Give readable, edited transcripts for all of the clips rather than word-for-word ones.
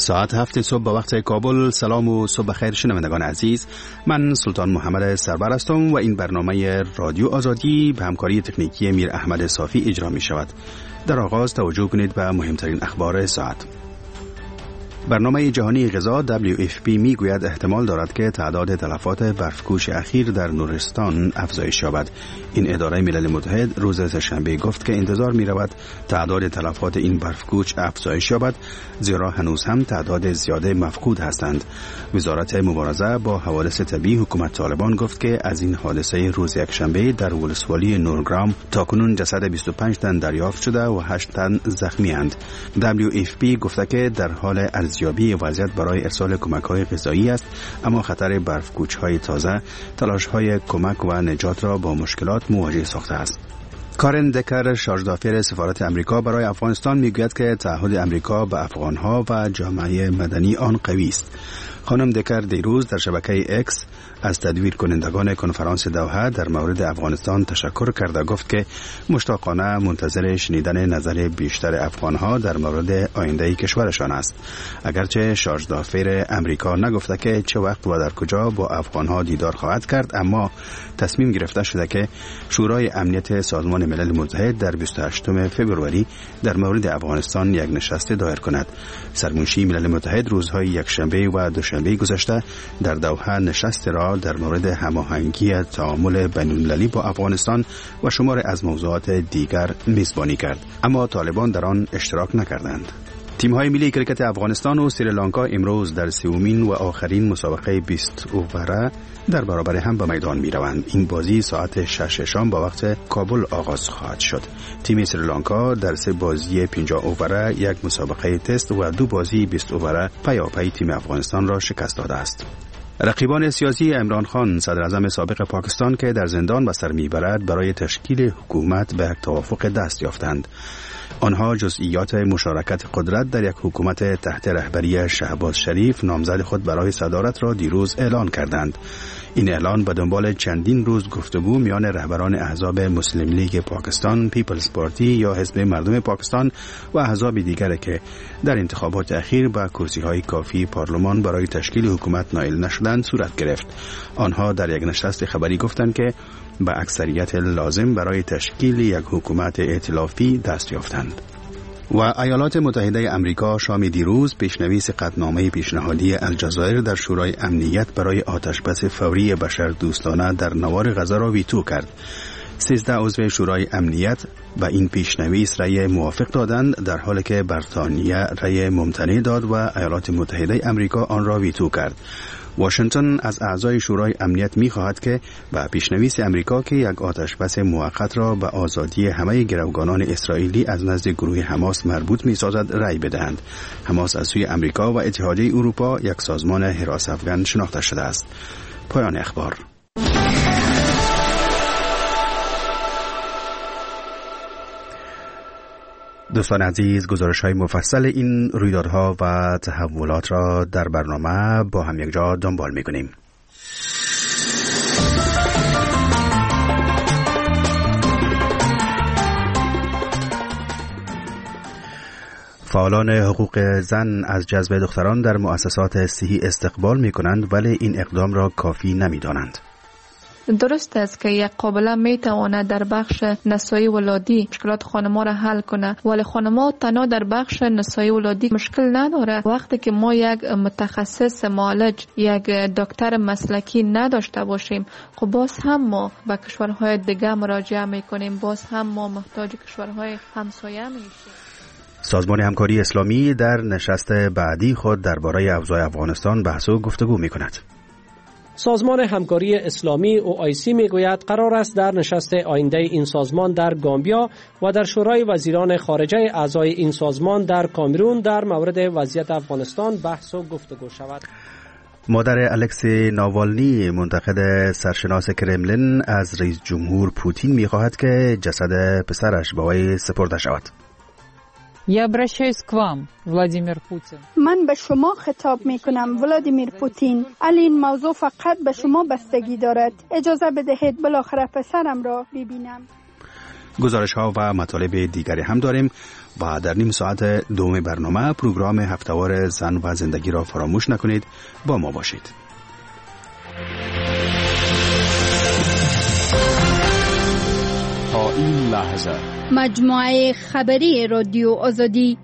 ساعت 7 صبح به وقت کابل. سلام و صبح بخیر شنوندگان عزیز. من سلطان محمد سربر هستم و این برنامه رادیو آزادی به همکاری تکنیکی میر احمد صافی اجرا می شود. در آغاز توجه کنید به مهمترین اخبار ساعت. برنامه جهانی غذا WFP می گوید احتمال دارد که تعداد تلفات برفکوش اخیر در نورستان افزایش یابد. این اداره ملل متحد روز سه‌شنبه گفت که انتظار می رود تعداد تلفات این برفکوش افزایش یابد، زیرا هنوز هم تعداد زیاده مفقود هستند. وزارت مبارزه با حوادث طبیعی حکومت طالبان گفت که از این حادثه روز یکشنبه در ولسوالی نورگرام تاکنون جسد 25 تن دریافت شده و 8 تن زخمی اند. WFP گفته که در حال ارزیابی وضعیت برای ارسال کمک‌های غذایی است، اما خطر برفکوچ‌های تازه تلاش‌های کمک و نجات را با مشکلات مواجه ساخته است. کارن دکر، شارژدافیر سفارت امریکا برای افغانستان، میگوید که تعهد امریکا به افغان‌ها و جامعه مدنی آن قوی است. خانم دکر دیروز در شبکه اکس از تدویر کنندگان کنفرانس دوحه در مورد افغانستان تشکر کرده گفت که مشتاقانه منتظر شنیدن نظر بیشتر افغانها در مورد آینده کشورشان است. اگرچه شارژدافیر امریکا نگفته که چه وقت و در کجا با افغانها دیدار خواهد کرد، اما تصمیم گرفته شده که شورای امنیت سازمان ملل متحد در 28 فوریه در مورد افغانستان یک نشست دایر کند. سرمنشی ملل متحد روزهای یکشنبه و دوشنبه گذشته در دوحه نشست را در مورد هماهنگی تعامل بین‌المللی با افغانستان و شمار از موضوعات دیگر میزبانی کرد، اما طالبان در آن اشتراک نکردند. تیم‌های ملی کرکت افغانستان و سریلانکا امروز در سومین و آخرین مسابقه 20 اووره در برابر هم به میدان می‌روند. این بازی ساعت 6 شام با وقت کابل آغاز خواهد شد. تیم سریلانکا در 3 بازی 50 اووره، یک مسابقه تست و 2 بازی 20 اووره پیاپی تیم افغانستان را شکست داده است. رقیبان سیاسی عمران خان، صدر اعظم سابق پاکستان که در زندان به سر میبرد، برای تشکیل حکومت به یک توافق دست یافتند. آنها جزئیات مشارکت قدرت در یک حکومت تحت رهبری شهباز شریف نامزد خود برای صدارت را دیروز اعلان کردند. این اعلان به دنبال چندین روز گفتگو میان رهبران احزاب مسلم لیگ پاکستان، پیپلز پارتی یا حزب مردم پاکستان و احزاب دیگر که در انتخابات اخیر با کرسی‌های کافی پارلمان برای تشکیل حکومت نائل نشدند صورت گرفت. آنها در یک نشست خبری گفتند که با اکثریت لازم برای تشکیل یک حکومت ائتلافی دست یافتند. و ایالات متحده امریکا شام دیروز پیشنویس قطعنامه پیشنهادی الجزایر در شورای امنیت برای آتشبس فوری بشردوستانه در نوار غزه را ویتو کرد. 13 عضو شورای امنیت به این پیشنویس رأی موافق دادند، در حالی که بریتانیا رأی ممتنع داد و ایالات متحده امریکا آن را ویتو کرد. واشنگتن از اعضای شورای امنیت می‌خواهد که به پیشنویس امریکا که یک آتشبس موقت را به آزادی همه گروگانان اسرائیلی از نزد گروه حماس مربوط می‌سازد رأی بدهند. حماس از سوی امریکا و اتحادیه اروپا یک سازمان حراس افغان شناخته شده است. پایان اخبار. دوستان عزیز، گزارش‌های مفصل این رویدادها و تحولات را در برنامه با هم یک جا دنبال می‌کنیم. فعالان حقوق زن از جذب دختران در مؤسسات صحی استقبال می‌کنند، ولی این اقدام را کافی نمی‌دانند. درست است که یک قابله میتواند در بخش نسایی ولادی مشکلات خانم‌ها را حل کنه، ولی خانم‌ها تنها در بخش نسایی ولادی مشکل نداره. وقتی که ما یک متخصص معالج، یک دکتر مسلکی نداشته باشیم، خب باز هم ما به کشورهای دیگه مراجعه میکنیم، باز هم ما محتاج کشورهای همسایه میشیم. سازمان همکاری اسلامی در نشست بعدی خود درباره اوضاع افغانستان بحث و گفتگو میکند. سازمان همکاری اسلامی OIC میگوید قرار است در نشست آینده این سازمان در گامبیا و در شورای وزیران خارجه اعضای این سازمان در کامرون در مورد وضعیت افغانستان بحث و گفتگو شود. مادر الکسی ناوالنی، منتقد سرشناس کرملین، از رئیس جمهور پوتین می‌خواهد که جسد پسرش به وی سپرده شود. Я обращаюсь к вам, Владимир Путин. من به شما خطاب می کنم ولادیمیر پوتین. این موضوع فقط به شما بستگی دارد. اجازه بدهید بالاخره پسرم را ببینم. گزارش ها و مطالب دیگری هم داریم و در نیم ساعت دوم برنامه پروگرام هفتهوار زن و زندگی را فراموش نکنید. با ما باشید. تا این لحظه مجموعه خبری رادیو آزادی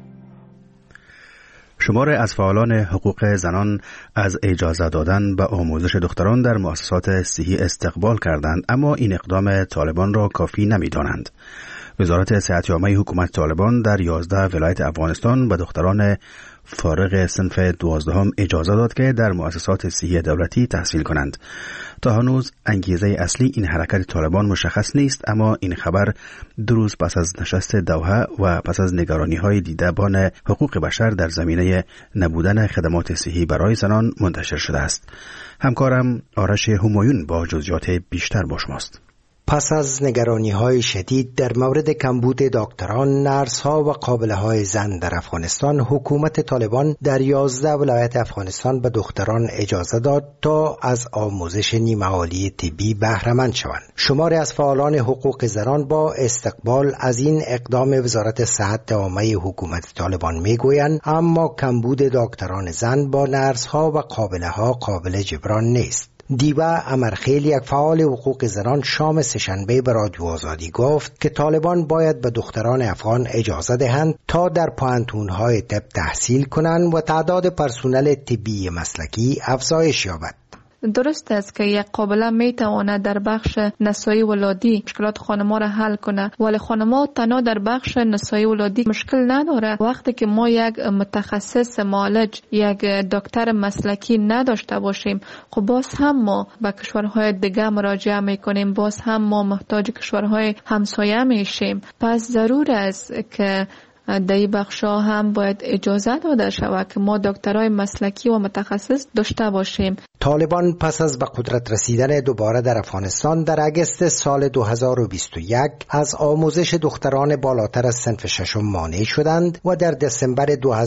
شمار از فعالان حقوق زنان از اجازه دادن به آموزش دختران در مؤسسات صحی استقبال کردند، اما این اقدام طالبان را کافی نمی‌دانند. وزارت صحت عامه حکومت طالبان در 11 ولایت افغانستان به دختران فارغ صنف 12 اجازه داد که در مؤسسات صحی دولتی تحصیل کنند. تا هنوز انگیزه اصلی این حرکت طالبان مشخص نیست، اما این خبر 2 روز پس از نشست دوحه و پس از نگرانی‌های دیدبان حقوق بشر در زمینه نبودن خدمات صحی برای زنان منتشر شده است. همکارم آرش همایون با جزئیات بیشتر با شماست. پس از نگرانی‌های شدید در مورد کمبود دکتران، نرس‌ها و قابله‌های زن در افغانستان، حکومت طالبان در 11 ولایت افغانستان به دختران اجازه داد تا از آموزش نیمه‌عالی طبی بهره‌مند شوند. شماری از فعالان حقوق زنان با استقبال از این اقدام وزارت صحت عامه حکومت طالبان میگویند اما کمبود دکتران زن با نرس‌ها و قابله‌ها قابل جبران نیست. دیبا امرخیل، یک فعال حقوق زنان، شام سه‌شنبه به رادیو آزادی گفت که طالبان باید به دختران افغان اجازه دهند تا در پوهنتون‌های طب تحصیل کنند و تعداد پرسنل طبی مسلکی افزایش یابد. درست است که یک قابله می تواند در بخش نسایی ولادی مشکلات خانم‌ها را حل کنه، ولی خانم‌ها تنها در بخش نسایی ولادی مشکل نداره. وقتی که ما یک متخصص معالج، یک دکتر مسلکی نداشته باشیم، خب باز هم ما به کشورهای دیگه مراجعه میکنیم، باز هم ما محتاج کشورهای همسایه میشیم. پس ضرور است که در این بخشا هم باید اجازه داده شود که ما دکترای مسلکی و متخصص داشته باشیم. طالبان پس از به قدرت رسیدن دوباره در افغانستان در اگست سال 2021 از آموزش دختران بالاتر از صنف 6 مانع شدند و در دسامبر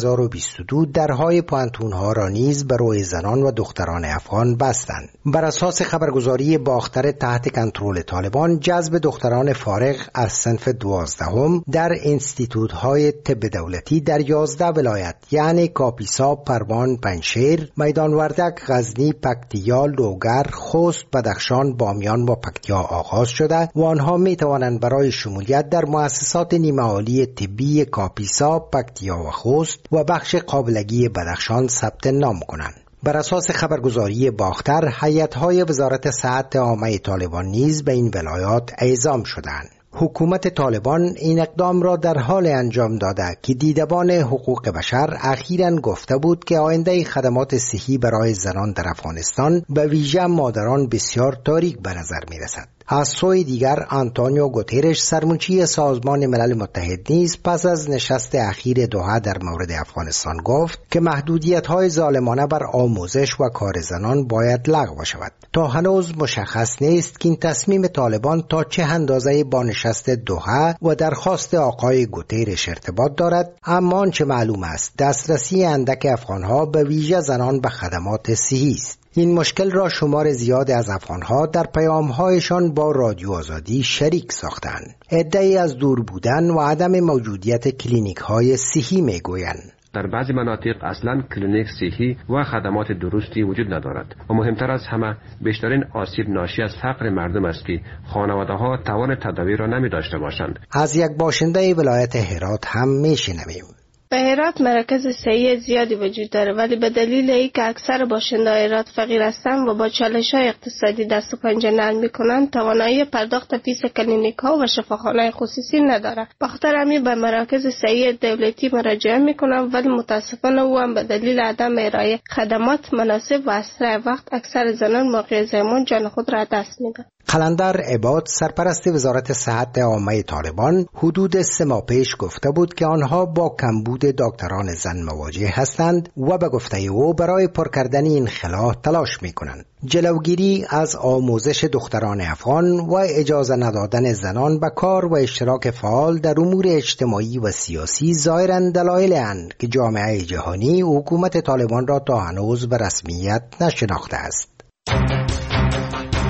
2022 درهای پوهنتون‌ها را نیز برای زنان و دختران افغان بستند. بر اساس خبرگزاری باختر تحت کنترل طالبان، جذب دختران فارغ از صنف 12 در انستیتوت‌های طب دولتی در 11 ولایت یعنی کاپیسا، پروان، پنجشیر، میدان وردک، غزنی، پکتیا، لوگر، خوست، بدخشان، بامیان و پکتیا آغاز شده و آنها می توانند برای شمولیت در مؤسسات نیمه‌عالی طبی کاپیسا، پکتیا و خوست و بخش قابلگی بدخشان ثبت نام کنند. بر اساس خبرگزاری باختر، هیئت‌های وزارت صحت عامه طالبان نیز به این ولایات اعزام شدند. حکومت طالبان این اقدام را در حال انجام داده که دیدبان حقوق بشر اخیراً گفته بود که آینده خدمات صحی برای زنان در افغانستان به ویژه مادران بسیار تاریک به نظر می رسد. از سوی دیگر آنتونیو گوترش، سرمنشی سازمان ملل متحد نیز پس از نشست اخیر دوحه در مورد افغانستان گفت که محدودیت‌های ظالمانه بر آموزش و کار زنان باید لغو شود. تا هنوز مشخص نیست که این تصمیم طالبان تا چه اندازه با نشست دوحه و درخواست آقای گوترش ارتباط دارد، اما آنچه معلوم است دسترسی اندک افغان‌ها به ویژه زنان به خدمات صحی است. این مشکل را شمار زیاد از افغان‌ها در پیام‌هایشان با رادیو آزادی شریک ساختند. عده‌ای از دور بودن و عدم موجودیت کلینیک‌های صحی می‌گویند. در بعضی مناطق اصلا کلینیک صحی و خدمات درستی وجود ندارد و مهمتر از همه بیشترین آسیب ناشی از فقر مردم است که خانواده‌ها توان تداوی را نمی داشته باشند. از یک باشنده ولایت هرات هم میشنویم. به هرات مراکز صحی زیادی وجود داره، ولی به دلیل اینکه اکثر باشنده‌های هرات فقیر هستند و با چالش‌های اقتصادی دست و پنجه نرم می‌کنند، توانایی پرداخت فیس کلینیک‌ها و شفاخانه‌های خصوصی نداره. بخاطر همین به مراکز صحی دولتی مراجعه می‌کنند، ولی متأسفانه او هم به دلیل عدم ارائه خدمات مناسب و اسرع وقت اکثر زنان موقع زایمان جان خود را دست می‌دهند. قلندر عباد، سرپرست وزارت صحت عامه طالبان، حدود 3 ماه پیش گفته بود که آنها با کمبود دکتران زن مواجه هستند و به گفته او برای پر کردن این خلا تلاش می‌کنند. جلوگیری از آموزش دختران افغان و اجازه ندادن زنان به کار و اشتراک فعال در امور اجتماعی و سیاسی ظاهراً دلایل اند که جامعه جهانی حکومت طالبان را تا هنوز به رسمیت نشناخته است.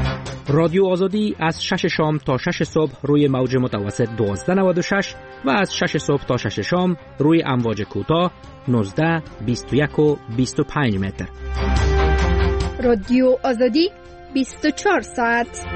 رادیو آزادی از 6 شام تا 6 صبح روی موج متوسط 1296 و از 6 صبح تا 6 شام روی امواج کوتاه 19، 21 و 25 متر. رادیو آزادی 24 ساعت.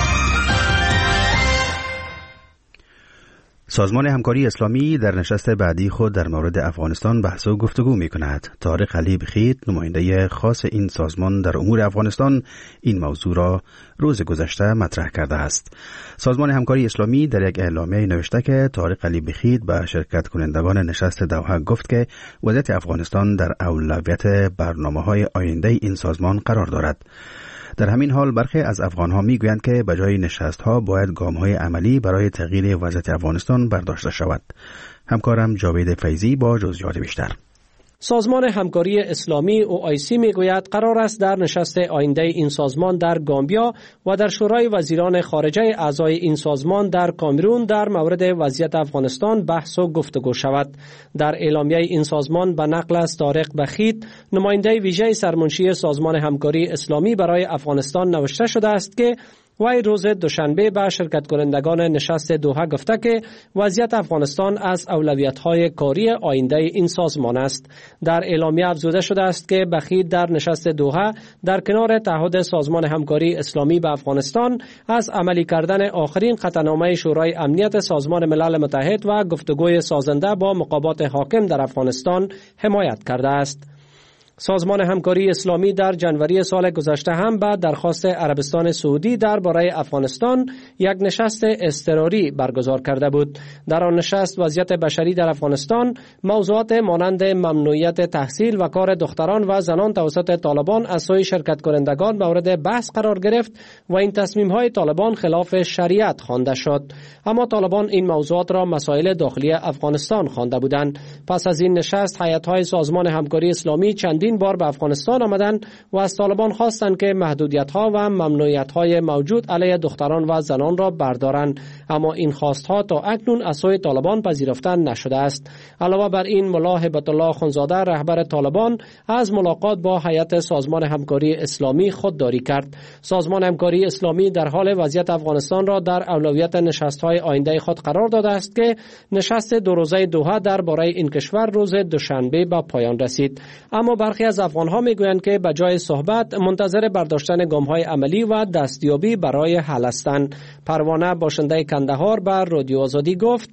سازمان همکاری اسلامی در نشست بعدی خود در مورد افغانستان بحث و گفتگو می کند. طارق علی بخیت، نماینده خاص این سازمان در امور افغانستان، این موضوع را روز گذشته مطرح کرده است. سازمان همکاری اسلامی در یک اعلامیه نوشته که طارق علی بخیت به شرکت کنندگان نشست دوحه گفت که وضعیت افغانستان در اولویت برنامه‌های آینده این سازمان قرار دارد. در همین حال برخی از افغانها میگویند که به جای نشست‌ها باید گام‌های عملی برای تغییر وضعیت افغانستان برداشته شود. همکارم جاوید فیضی با جزئیات بیشتر. سازمان همکاری اسلامی OIC میگوید قرار است در نشست آینده این سازمان در گامبیا و در شورای وزیران خارجه اعضای این سازمان در کامرون در مورد وضعیت افغانستان بحث و گفتگو شود. در اعلامیه این سازمان به نقل از طارق بخیت، نماینده ویژه سرمنشی سازمان همکاری اسلامی برای افغانستان نوشته شده است که وی روز دوشنبه به شرکت کنندگان نشست دوحه گفته که وضعیت افغانستان از اولویت‌های کاری آینده این سازمان است. در اعلامیه افزوده شده است که بخیت در نشست دوحه در کنار تعهد سازمان همکاری اسلامی به افغانستان از عملی کردن آخرین قطعنامه شورای امنیت سازمان ملل متحد و گفتگوی سازنده با مقامات حاکم در افغانستان حمایت کرده است. سازمان همکاری اسلامی در جنوری سال گذشته هم به درخواست عربستان سعودی درباره افغانستان یک نشست اضطراری برگزار کرده بود. در آن نشست وضعیت بشری در افغانستان، موضوعات مانند ممنوعیت تحصیل و کار دختران و زنان توسط طالبان از سوی شرکت کنندگان مورد بحث قرار گرفت و این تصمیم‌های طالبان خلاف شریعت خوانده شد. اما طالبان این موضوعات را مسائل داخلی افغانستان خوانده بودند. پس از این نشست هیئت‌های سازمان همکاری اسلامی چندین بار به افغانستان آمدند و از طالبان خواستند که محدودیت‌ها و ممنوعیت‌های موجود علیه دختران و زنان را بردارند، اما این خواست‌ها تا اکنون از سوی طالبان پذیرفته نشده است. علاوه بر این، ملا هبت الله خونزاده رهبر طالبان از ملاقات با هیئت سازمان همکاری اسلامی خودداری کرد. سازمان همکاری اسلامی در حال وضعیت افغانستان را در اولویت نشست‌های آینده خود قرار داده است که نشست دو روزه دوحه درباره این کشور روز دوشنبه به پایان رسید. اما برخی از افغان‌ها میگویند که به جای صحبت منتظر برداشتن گام‌های عملی و دستیابی برای حل هستند. پروانه باشنده کندهار بر رادیو آزادی گفت: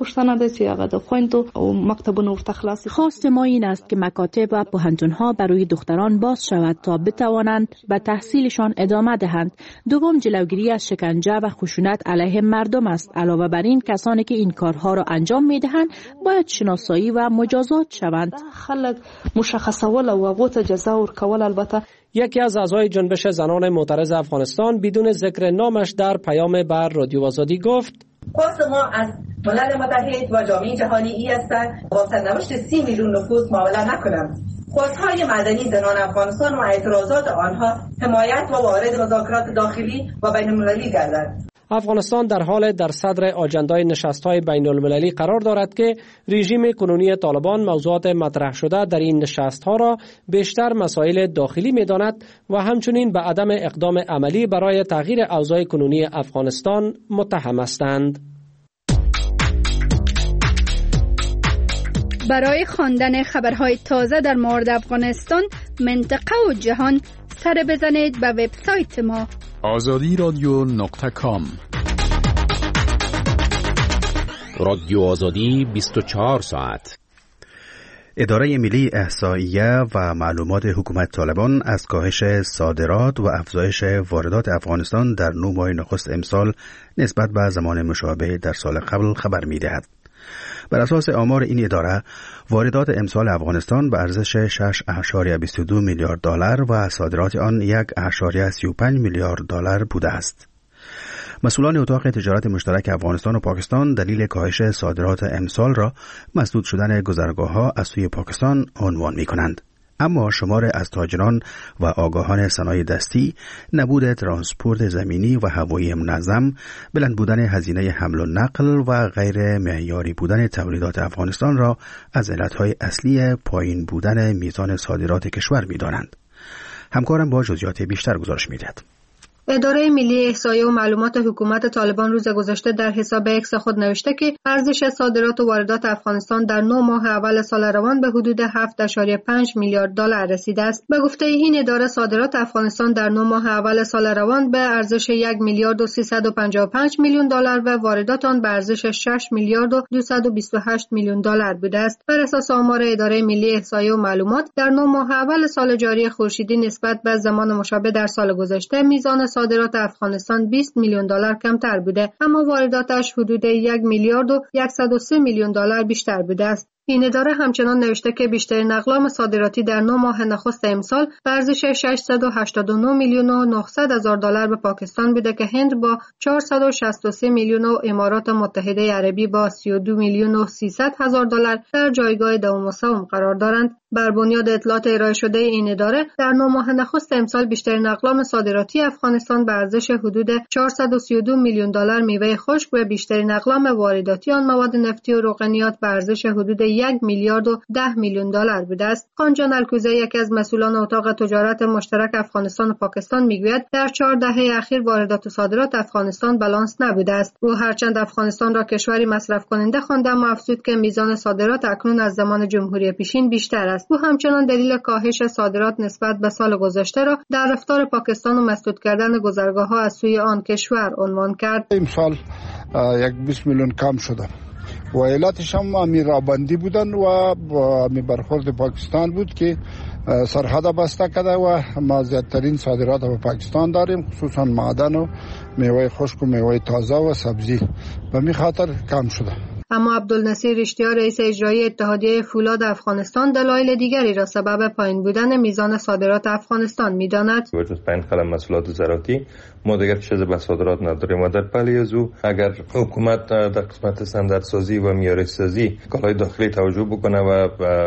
خواست ما این است که مکاتب و پوهنتون‌ها برای دختران باز شود تا بتوانند به تحصیلشان ادامه دهند. دوم، جلوگیری از شکنجه و خشونت علیه مردم است. علاوه بر این، کسانی که این کارها را انجام می‌دهند باید شناسایی و مجازات شوند. یکی از اعضای جنبش زنان معترض افغانستان بدون ذکر نامش در پیام بر رادیو آزادی گفت: خواست ما از ملل متحد و جامعه جهانی ای است با سرنوشت 30 میلیون نفوس معامله نکنند. خواستهای مدنی زنان افغانستان و اعتراضات آنها حمایت و وارد مذاکرات داخلی و بین المللی گردد. افغانستان در حال در صدر آجندای نشست‌های بین المللی قرار دارد که رژیم کنونی طالبان موضوعات مطرح شده در این نشست‌ها را بیشتر مسائل داخلی می‌داند و همچنین به عدم اقدام عملی برای تغییر اوضاع کنونی افغانستان متهم هستند. برای خواندن خبرهای تازه در مورد افغانستان، منطقه و جهان، سر بزنید به وبسایت ما azadiradyo.com. رادیو آزادی 24 ساعت. اداره ملی احصائیه و معلومات حکومت طالبان از کاهش صادرات و افزایش واردات افغانستان در 9 ماه نخست امسال نسبت به زمان مشابه در سال قبل خبر می‌دهد. بر اساس آمار این اداره، واردات امسال افغانستان به ارزش 6.22 میلیارد دلار و صادرات آن 1.35 میلیارد دلار بوده است. مسئولان اتاق تجارت مشترک افغانستان و پاکستان دلیل کاهش صادرات امسال را مسدود شدن گذرگاه‌ها از سوی پاکستان عنوان می‌کنند. اما شمار از تاجران و آگاهان صنایع دستی، نبود ترانسپورت زمینی و هوایی منظم، بلند بودن هزینه حمل و نقل و غیر معیاری بودن تولیدات افغانستان را از علتهای اصلی پایین بودن میزان صادرات کشور می‌دانند. همکارم با جزئیات بیشتر گزارش می‌دهد. اداره ملی احصایه و معلومات حکومت طالبان روز گذشته در حساب اکس خود نوشته که ارزش صادرات و واردات افغانستان در 9 ماه اول سال روان به حدود 7.5 میلیارد دلار رسیده است. به گفته این اداره صادرات افغانستان در 9 ماه اول سال روان به ارزش 1 میلیارد و 355 میلیون دلار و واردات آن به ارزش 6 میلیارد و 228 میلیون دلار بوده است. بر اساس آمار اداره ملی احصایه و معلومات در 9 ماه اول سال جاری خورشیدی نسبت به زمان مشابه در سال گذشته میزان صادرات افغانستان 20 میلیون دلار کمتر بوده، اما وارداتش حدود 1 میلیارد و 103 میلیون دلار بیشتر بوده است. این اداره همچنان نوشته که بیشترین اقلام صادراتی در 9 ماه نخست امسال به ارزش 689 میلیون و 900 هزار دلار به پاکستان بوده که هند با 463 میلیون و امارات متحده عربی با 32 میلیون و 300 هزار دلار در جایگاه دوم و سوم قرار دارند. بر بنیاد اطلاعات ارائه شده این اداره در 9 ماه نخست امسال بیشترین اقلام صادراتی افغانستان به ارزش حدود 432 میلیون دلار میوه خشک و بیشترین اقلام وارداتی آن مواد نفتی و روغنیات به ارزش حدود 1 میلیارد و 10 میلیون دلار بوده است. خانجان الکوزی یکی از مسئولان اتاق تجارت مشترک افغانستان و پاکستان میگوید در 4 دهه اخیر واردات و صادرات افغانستان بالانس نبوده است. او هرچند افغانستان را کشوری مصرف کننده خوانده اما افزود که میزان صادرات اکنون از زمان جمهوری پیشین بیشتر است. او همچنان دلیل کاهش صادرات نسبت به سال گذشته را در رفتار پاکستان و مسدود کردن گذرگاه‌ها از سوی آن کشور عنوان کرد. امسال 20 میلیون کم شده و علتش هم امیرآبندی بودن و برخورد پاکستان بود که سرحد بسته کرده و ما زیادترین صادرات به پاکستان داریم، خصوصا معدن و میوه خشک و میوه تازه و سبزی، به می خاطر کم شده. اما عبدالنصیر اشتیار رئیس اجرایی اتحادیه فولاد افغانستان دلایل دیگری را سبب پایین بودن میزان صادرات افغانستان می‌داند. وجود پایین قلم محصولات زراعتی ما دیگر چیز به صادرات نداریم و در پلی از او اگر حکومت در قسمت استانداردسازی و معیارسازی کالای داخلی توجه بکنه و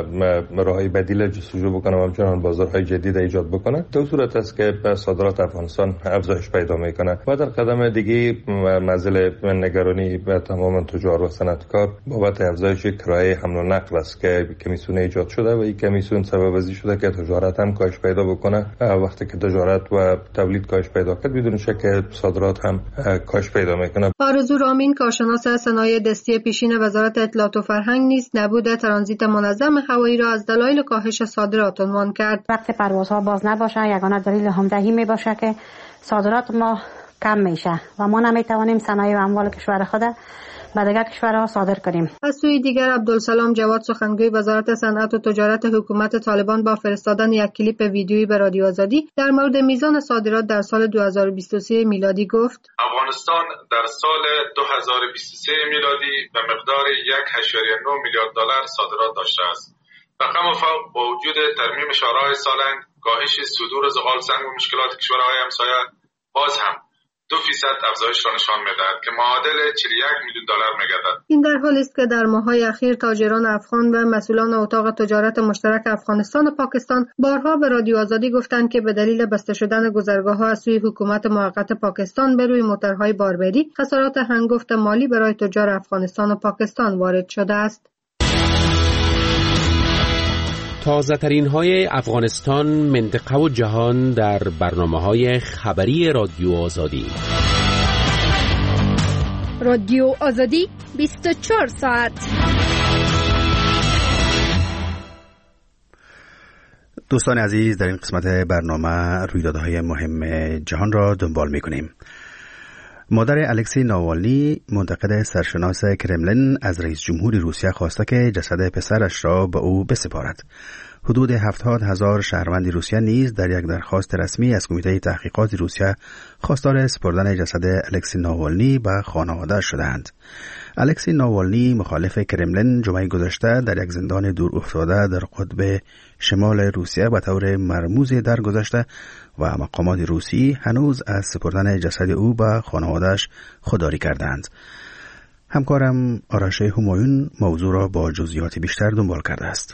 راههای بدیل جستجو بکنه و همچنان بازارهای جدید ایجاد بکنه، در صورت است که صادرات افغانستان افزایش پیدا میکنه و در قدم دیگه مسئله نگرانی به تمام تجار و صنعتکار بابت افزایش کرایه حمل و نقل است که کمیسیون ایجاد شده و این کمیسیون سبب ازی شده که تجارت هم کاهش پیدا بکنه. وقتی که تجارت و تولید کاهش پیدا کرد بدون شک صادرات هم کاهش پیدا میکنه. آرزو رامین کارشناس صنایع دستی پیشین وزارت اطلاعات و فرهنگ نیز نبود ترانزیت منظم هوایی را از دلایل کاهش صادرات عنوان کرد. وقتی پروازها باز نباشه یگانه دلیل همدهی میباشه که صادرات ما کم میشه و ما نمیتوانیم صنایع و اموال کشور خود به دیگر کشورها صادر کنیم. از سوی دیگر عبدالسلام جواد سخنگوی وزارت صنعت و تجارت حکومت طالبان با فرستادن یک کلیپ ویدیویی به رادیو آزادی در مورد میزان صادرات در سال 2023 میلادی گفت: افغانستان در سال 2023 میلادی به مقدار 1.9 میلیارد دلار صادرات داشته است. رقم فوق با وجود ترمیم شورای سالنگ، کاهش صدور زغال سنگ و مشکلات کشورهای همسایه باز هم 2% افزایش را نشان می‌دهد که معادل 41 میلیون دلار می‌گردد. این در حالی است که در ماه‌های اخیر تاجران افغان و مسئولان اتاق تجارت مشترک افغانستان و پاکستان بارها به رادیو آزادی گفتند که به دلیل بسته شدن گذرگاه‌ها از سوی حکومت موقت پاکستان به روی موترهای باربری خسارات هنگفت مالی برای تجار افغانستان و پاکستان وارد شده است. تازه ترین های افغانستان، منطقه و جهان در برنامه‌های خبری رادیو آزادی. رادیو آزادی 24 ساعت. دوستان عزیز، در این قسمت برنامه رویدادهای مهم جهان را دنبال می‌کنیم. مادر الکسی ناوالنی، منتقد سرشناس کرملین، از رئیس جمهور روسیه خواسته که جسد پسرش را به او بسپارد. حدود 70,000 شهروند روسیه نیز در یک درخواست رسمی از کمیته تحقیقات روسیه خواستار سپردن جسد الکسی ناوالنی به خانواده شدند. الکسی ناوالنی مخالف کرملین جمعه گذشته در یک زندان دور افتاده در قطب شمال روسیه به طور مرموزی درگذشته و مقامات روسی هنوز از سپردن جسد او به خانواده‌اش خودداری کردند. همکارم آرش همایون موضوع را با جزئیات بیشتر دنبال کرده است.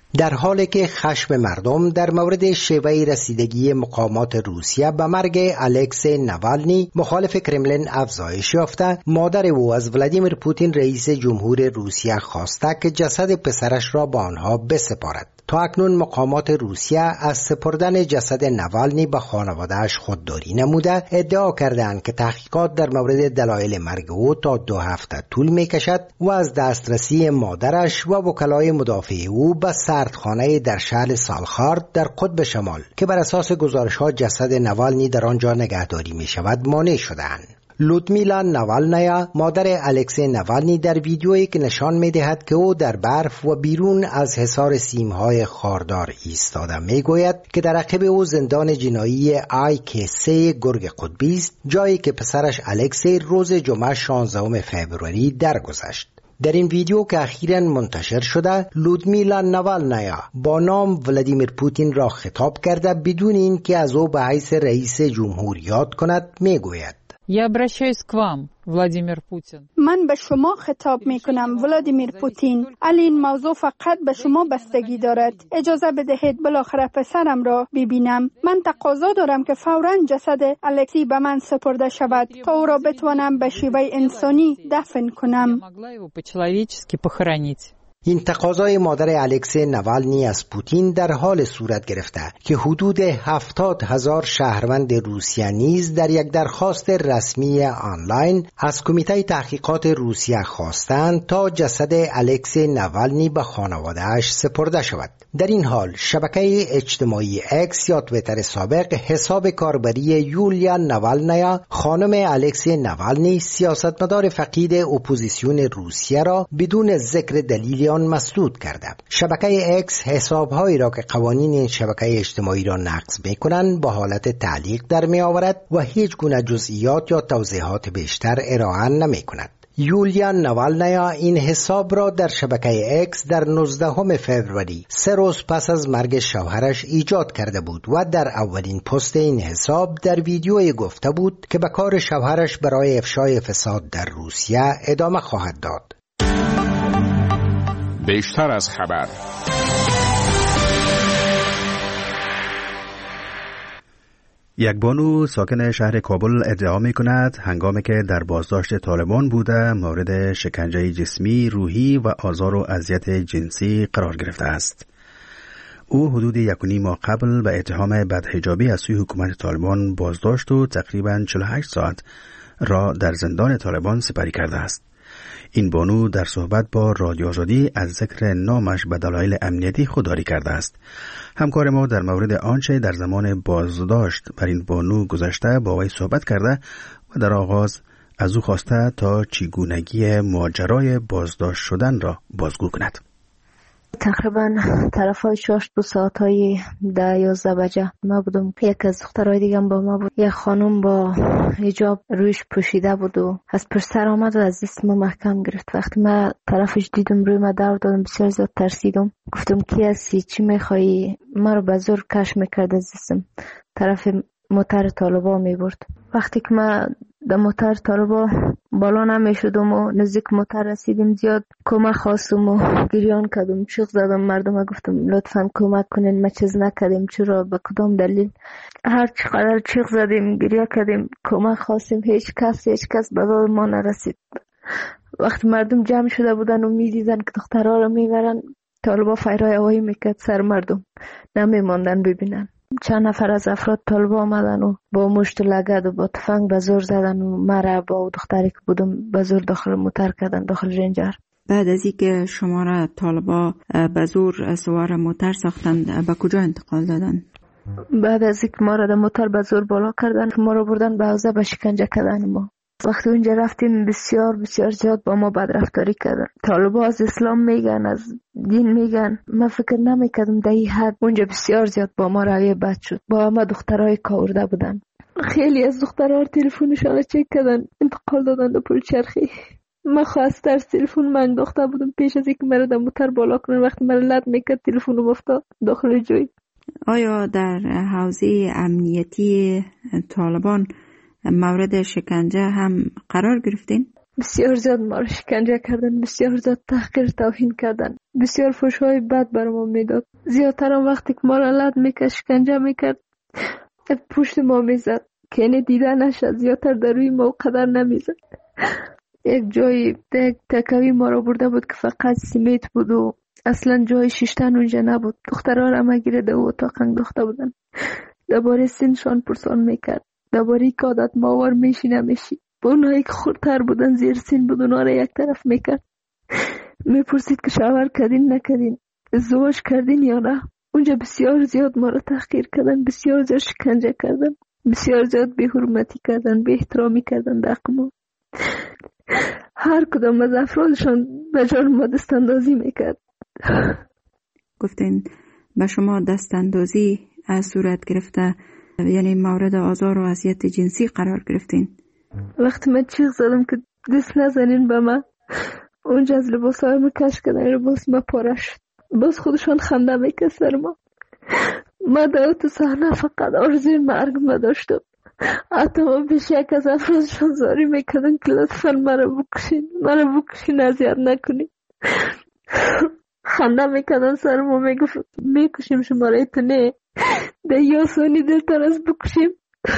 در حالی که خشم مردم در مورد شیوه رسیدگی مقامات روسیه به مرگ الکسی نوالنی مخالف کرملین افزایش یافته، مادر او از ولادیمیر پوتین رئیس جمهور روسیه خواسته که جسد پسرش را به آنها بسپارد. تا اکنون مقامات روسیه از سپردن جسد نوالنی به خانواده‌اش خودداری نموده، ادعا کردند که تحقیقات در مورد دلایل مرگ او تا 2 هفته طول می‌کشد و از دسترسی مادرش و وکلای مدافع او به سردخانه در شهر سالخارد در قطب شمال که بر اساس گزارش‌ها جسد نوالنی در آنجا نگهداری می‌شود مانع شدند. لودمیلا نوالنایا، مادر الکسی نوالنی، در ویدیویی که نشان می‌دهد که او در برف و بیرون از حصار سیم‌های خاردار ایستاده می‌گوید که در عقب او زندان جنایی IK3 گرگ قطبی است، جایی که پسرش الکسی روز جمعه 16 فوریه درگذشت. در این ویدیو که اخیراً منتشر شده، لودمیلا نوالنایا با نام ولادیمیر پوتین را خطاب کرده بدون اینکه از او به حیث رئیس جمهور یاد کند می‌گوید: Я обращаюсь к вам, Владимир Путин. من به شما خطاب می کنم ولادیمیر پوتین. علی این موضوع فقط به شما بستگی دارد. اجازه بدهید بالاخره پسرم را ببینم. من تقاضا دارم که فوراً جسد الکسی به من سپرده شود تا او را بتوانم به شیوه انسانی دفن کنم. این تقاضای مادر الکسی نوالنی از پوتین در حال صورت گرفته که حدود 70,000 شهروند روسیه نیز در یک درخواست رسمی آنلاین از کمیته تحقیقات روسیه خواستند تا جسد الکسی نوالنی به خانواده‌اش سپرده شود. در این حال شبکه اجتماعی اکس یا توییتر سابق حساب کاربری یولیا نوالنایا، خانم الکسی نوالنی، سیاستمدار فقید اپوزیسیون روسیه را بدون ذکر دلیل آن مسدود کرده. شبکه اکس حسابهایی را که قوانین این شبکه اجتماعی را نقض می‌کنند با حالت تعلیق در می‌آورد و هیچ گونه جزئیات یا توضیحات بیشتر ارائه نمی‌کند. یولیا نوالنایا این حساب را در شبکه اکس در 19 فوریه، 3 روز پس از مرگ شوهرش ایجاد کرده بود و در اولین پست این حساب در ویدیویی گفته بود که به کار شوهرش برای افشای فساد در روسیه ادامه خواهد داد. بیشتر از خبر. یک بانو ساکن شهر کابل ادعا می کند هنگامی که در بازداشت طالبان بوده مورد شکنجه جسمی، روحی و آزار و اذیت جنسی قرار گرفته است. او حدود 1.5 ماه قبل به اتهام بدحجابی از سوی حکومت طالبان بازداشت و تقریباً 48 ساعت را در زندان طالبان سپری کرده است. این بانو در صحبت با رادیو آزادی از ذکر نامش به دلایل امنیتی خودداری کرده است. همکار ما در مورد آنچه در زمان بازداشت بر این بانو گذشته با وی صحبت کرده و در آغاز از او خواسته تا چگونگی ماجرای بازداشت شدن را بازگو کند. تقریبا طرفای 6 ساعتای 10-11 بجه ما بودم. یک از دخترای دیگه با ما بود. یک خانم با حجاب رویش پوشیده بود و از پشت سر آمد و از دست ما محکم گرفت. وقتی ما طرفش دیدم روی ما دور دادم، بسیار زیاد ترسیدم. گفتم کی هستی؟ چی میخوایی؟ ما رو به زور کش میکرد از دستم. طرف موتر طالبا میبرد. وقتی که ما در موتر طالبا بالا نمیشدم و نزدیک موتر رسیدیم، زیاد کمک خواستم و گریان کردم، چیغ زدم. مردم گفتم لطفاً کمک کنین، ما چیز نکردیم، چرا، به کدام دلیل؟ هر چقدر چیغ زدیم، گریه کردیم، کمک خواستیم، هیچ کس به داد ما نرسید. وقتی مردم جمع شده بودن و میدیدن که دخترها رو میبرن، طالبا فیرای هوایی میکرد سر مردم، نمیماندن ببینن. چند نفر از افراد طالبا آمدن و با مشت و لگد و با تفنگ به زور زدن و مرا با دختری که بودم به زور داخل موتر کردن، داخل رنجر. بعد از اینکه شما را طالبا به زور سوار موتر ساختند، به کجا انتقال دادن؟ بعد از اینکه ما را در موتر به زور بالا کردن، ما را بردن به حوزه به شکنجه کردن. ما وقتی اونجا رفتیم بسیار زیاد با ما بدرفتاری کردن. طالبا از اسلام میگن، از دین میگن. من فکر نمیکردم در این حد. اونجا بسیار زیاد با ما رویه بد شد. با ما دخترای کاورده بودن. خیلی از دخترها تلفنشان را چک کردن، انتقال دادن به پلچرخی. من خواست ترس تلفن من انداخته بودم پیش از اینکه مرا در موتر بالا کنن. وقتی مرا لد میکرد تلفنم افتاد داخل جوی. آیا در حوزه امنیتی طالبان مورد شکنجه هم قرار گرفتین؟ بسیار زیاد ما را شکنجه کردن، بسیار زیاد تحقیر توهین کردن، بسیار فحش‌های بد بر ما میداد. زیادتر هم وقتی که ما را لد میکرد، شکنجه میکرد، پشت ما میزد که اینه دیده نشد. زیادتر در روی ما قدر نمیزد. یک جای یک تکوی ما را برده بود که فقط سیمیت بود و اصلا جای شیشتن اونجا نبود. دخترها را هم گیرده و اتاق انداخته بودن. درباره سنشان پرسان میکرد، درباره که عادت ماور میشی نمیشی. با اونهایی که خورتر بودن، زیر سن بود، اونها را یک طرف میکرد. میپرسید که شوهر کردین نکردین، ازدواج کردین یا نه. اونجا بسیار زیاد ما را تحقیر کردن، بسیار زیاد شکنجه کردن، بسیار زیاد بی حرمتی کردن، بی احترامی کردن در حق ما. هر کدام از افرادشان به جان ما دستاندازی میکرد. گفتین به شما دستاندازی از صورت گرفته، یعنی مورد آزار و اذیت جنسی قرار گرفتین؟ وقتی من چیغ زدم که دست نزنین به من، اونجا از لباسای ما کش کردن، لباس ما پاره شد. باز خودشان خنده میکرد سر ما. ما در تو صحنه فقط آرزوی مرگ ما داشتم. حتی ما پیش یک از افرادشان زاری میکردن که لطفا مرا بکشین، اذیت نکنین. خنده میکردن سر ما، میگفت میکشیم شما را، تو نه ده یا سونی دلتر از بکشیم.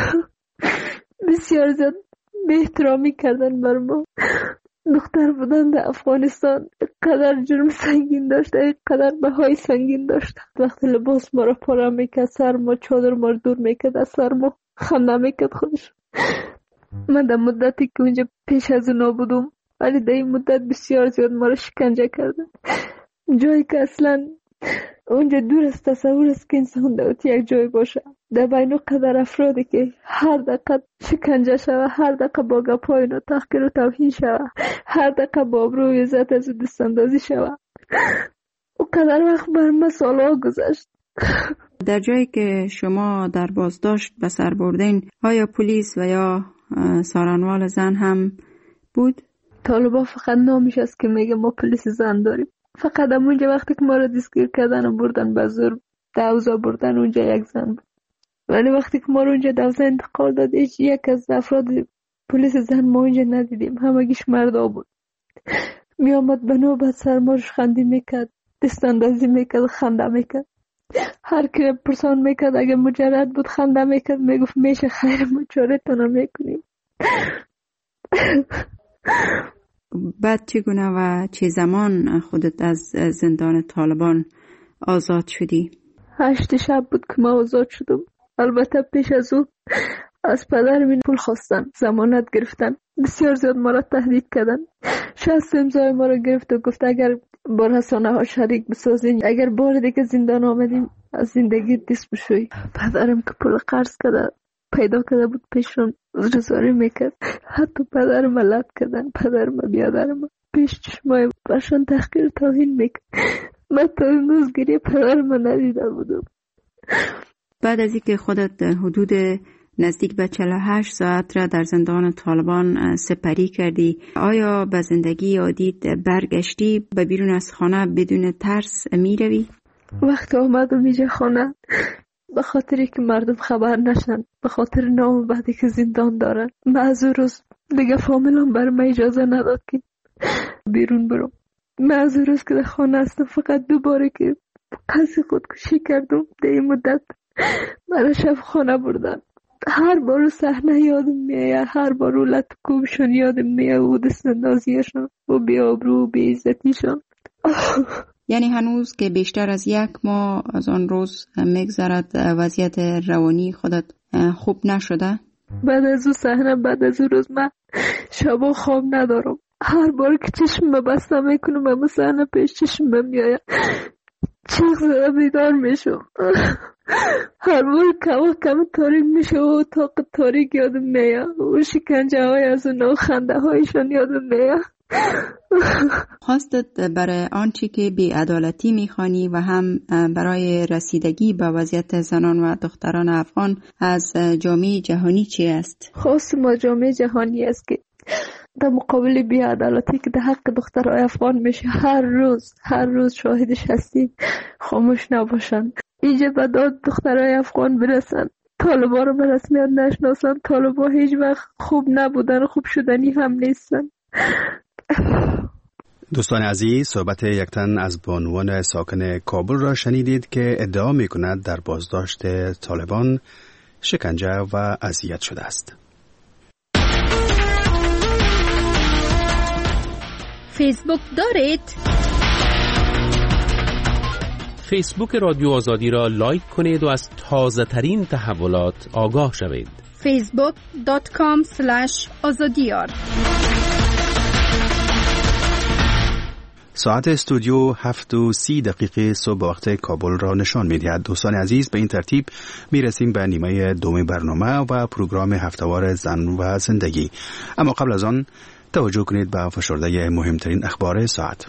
بسیار زیاد به احترامی کردن بر ما. دختر بودن در افغانستان قدر جرم سنگین داشته، قدر بهای سنگین داشته. وقتی لباس ما را پاره میکرد، سر ما چادر ما دور میکرد از سر ما، خنده میکرد خودش. من در مدتی که اونجا پیش از اونا بودم، ولی در این مدت بسیار زیاد ما را شکنجه کردن. جایی که اصلا اونجا دور از تصور است که انسان دوتی یک جای باشه. در بین قدر افرادی که هر دقیقه شکنجه شوه، هر دقیقه با گپای اینا تحقیر و توهین شوه، هر دقیقه با ابرو و عزت از دستاندازی شوه. او قدر وقت بر ما سالها گذشت. در جایی که شما در بازداشت به سر بردین، آیا پلیس و یا سارنوال زن هم بود؟ طالبا فقط نامش است که میگه ما پلیس زن داریم. فقط اونجا وقتی که ما را دستگیر کردن و بردن به زور دوزا بردن، اونجا یک زن بود. ولی وقتی که ما را اونجا دوزا انتقال داد، هیچ یک از افراد پلیس زن ما اونجا ندیدیم. همگیش مردا بود. می آمد به نوبت سر ما خندی میکرد، دستاندازی میکرد، خنده میکرد. هر که پرسان میکرد اگه مجرد بود خنده میکرد، میگفت میشه خیر ما چاره تانا میکنیم. بعد چگونه و چه زمان خودت از زندان طالبان آزاد شدی؟ 8 شب بود که ما آزاد شدم. البته پیش از او از پدرم پول خواستن، ضمانت گرفتن، بسیار زیاد ما را تهدید کردن. 60 امضای ما را گرفت و گفت اگر با رسانه ها شریک بسازین، اگر بار دیگه زندان آمدیم از زندگی دست بشوی. پدرم که پول قرض کرده پیدا کرده بود پیشون رزاری میکرد. حتی پدرم لط کردن، پدرم بیادرم پیش چشمای برشان تحقیر توهین میکرد. من تا امروز گریه پدرم ندیده بودم. بعد از اینکه خودت حدود نزدیک به 48 ساعت را در زندان طالبان سپری کردی، آیا به زندگی عادی برگشتی؟ به بیرون از خانه بدون ترس می روی؟ وقتی آمدم اینجا خانه، به خاطری که مردم خبر نشن، به خاطر نام بعدی که زندان دارن، من از اون روز دیگه فامیلم برای من اجازه نداد که بیرون برم. من از اون روز که در خانه هستم فقط 2 باره که قصد خودکشی کردم در این مدت من شب خانه بردن. هر بار صحنه یادم میاد، هر بار لط کوبشون یادم میاد و دستاندازیشون و بی‌آبرو و بی‌عزتیشون. یعنی هنوز که بیشتر از 1 ماه از آن روز میگذرد وضعیت روانی خودت خوب نشده؟ بعد از اون صحنه، بعد از اون روز من شبا خواب ندارم. هر بار که چشم بسته میکنم اما صحنه پیش چشم میاد، چیخ زده بیدار میشم. هر بار کم تاریک میشه و اتاق تاریک یادم میاد و شکنجه های از اون خنده هایشان یادم میاد. خواستت برای آنچه که بی‌عدالتی میخوانی و هم برای رسیدگی به وضعیت زنان و دختران افغان از جامعه جهانی چی است؟ خواست ما جامعه جهانی است که در مقابل بی‌عدالتی که در حق دخترای افغان میشه هر روز شاهدش هستیم، خاموش نباشن. اینجا به داد دخترای افغان برسن، طالبا رو به رسمیت نشناسن. طالبا هیچ وقت خوب نبودن، خوب شدنی هم نیستن. دوستان عزیز، صحبت یک تن از بانوان ساکن کابل را شنیدید که ادعا می کند در بازداشت طالبان شکنجه و اذیت شده است. فیسبوک دارید؟ فیسبوک رادیو آزادی را لایک کنید و از تازه ترین تحولات آگاه شوید. facebook.com/azadiyar. ساعت استودیو 7:30 صبح وقت کابل را نشان می‌دهد. دوستان عزیز، به این ترتیب می‌رسیم به نیمه دوم برنامه و پروگرام هفته‌وار زن و زندگی. اما قبل از آن توجه کنید به فشرده مهمترین اخبار ساعت.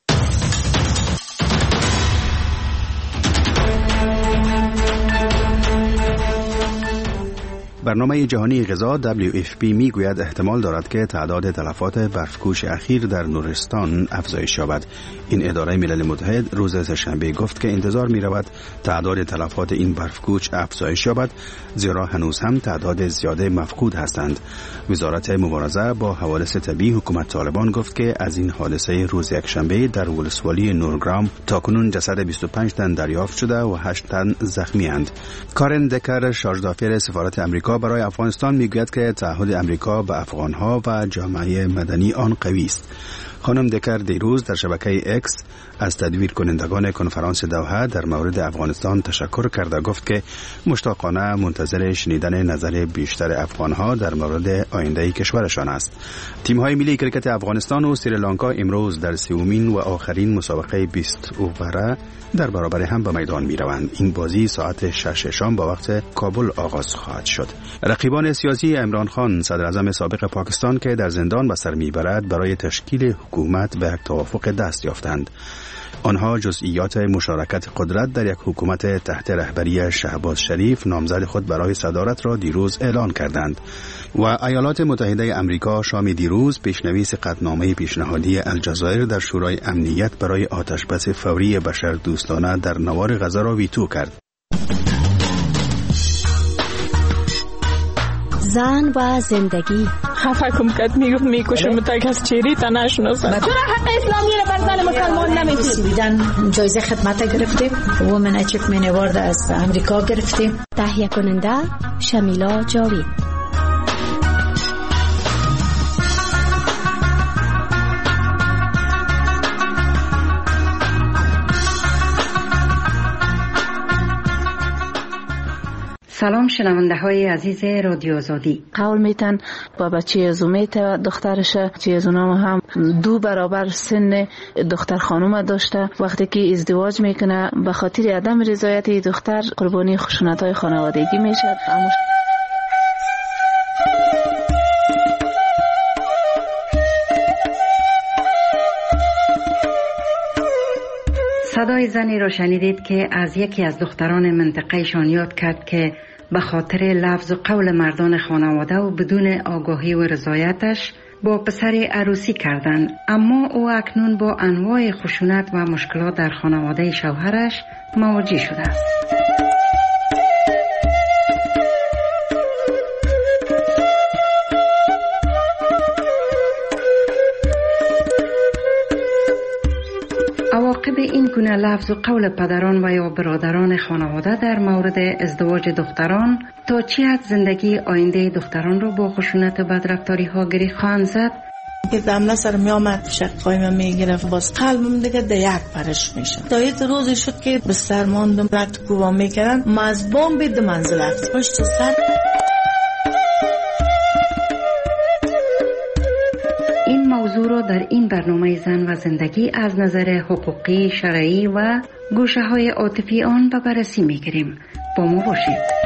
برنامه جهانی غذا WFP میگوید احتمال دارد که تعداد تلفات برفکوش اخیر در نورستان افزایش یابد. این اداره ملل متحد روز سه‌شنبه گفت که انتظار می رود تعداد تلفات این برفکوش افزایش یابد، زیرا هنوز هم تعداد زیاده مفقود هستند. وزارت مبارزه با حوادث طبیعی حکومت طالبان گفت که از این حادثه روز یکشنبه در ولسوالی نورگرام تاکنون جسد 25 تن دریافت شده و 8 تن زخمی اند. کارن دکر، شارژدافر سفارت امریکا برای افغانستان میگوید که تعهد امریکا به افغانها و جامعه مدنی آن قوی است. خانم دکر دیروز در شبکه اکس از تدویر کنندگان کنفرانس دوحه در مورد افغانستان تشکر کرده گفت که مشتاقانه منتظر شنیدن نظر بیشتر افغانها در مورد آینده کشورشان است. تیم‌های ملی کرکت افغانستان و سریلانکا امروز در سومین و آخرین مسابقه 20 اوور در برابر هم به میدان می‌روند. این بازی ساعت 6 شام با وقت کابل آغاز خواهد شد. رقیبان سیاسی عمران خان، صدر اعظم سابق پاکستان که در زندان به سر میبرد، برای تشکیل حکومت به یک توافق دست یافتند. آنها جزئیات مشارکت قدرت در یک حکومت تحت رهبری شهباز شریف نامزد خود برای صدارت را دیروز اعلان کردند. و ایالات متحده امریکا شام دیروز پیشنویس قطعنامه پیشنهادی الجزایر در شورای امنیت برای آتشبس فوری بشردوستانه در نوار غزه را ویتو کرد. زن و زندگی. خفه کم کد میکشم تا کس چیری تا نشناسم. چرا حق اسلامی را بر زن مسلمان نمیدید؟ جایزه خدمت گرفتیم، وومن اچیومنت اوارد از امریکا گرفتیم. تهیه کننده شمیلا جاوید. سلام شنونده های عزیز رادیو آزادی. قول میتن با بچه ازومیت و دخترشه، بچه ازونام هم 2 برابر سن دختر خانوم داشته. وقتی که ازدواج میکنه به خاطر عدم رضایت دختر قربانی خشونت های خانوادگی میشه. صدای زنی را شنیدید که از یکی از دختران منطقهشان یاد کرد که به خاطر لفظ و قول مردان خانواده و بدون آگاهی و رضایتش با پسر عروسی کردند، اما او اکنون با انواع خشونت و مشکلات در خانواده شوهرش مواجه شده است. عواقب این گونه لفظ و قول پدران و یا برادران خانواده در مورد ازدواج دختران تا چی حد زندگی آینده دختران رو با خشونت و بدرفتاری ها گری خواهند زد؟ که دم سر می آمد شقای من می گرفت، باز قلبم دیگه در یک پرش میشه. تا یه روزی شد که بستر ماندم، رکت کوبا میکردن، مزبان بید منزل افت پشت سر. موضوع را در این برنامه زن و زندگی از نظر حقوقی، شرعی و گوشه های عاطفی آن به بررسی می‌گیریم. با ما باشید.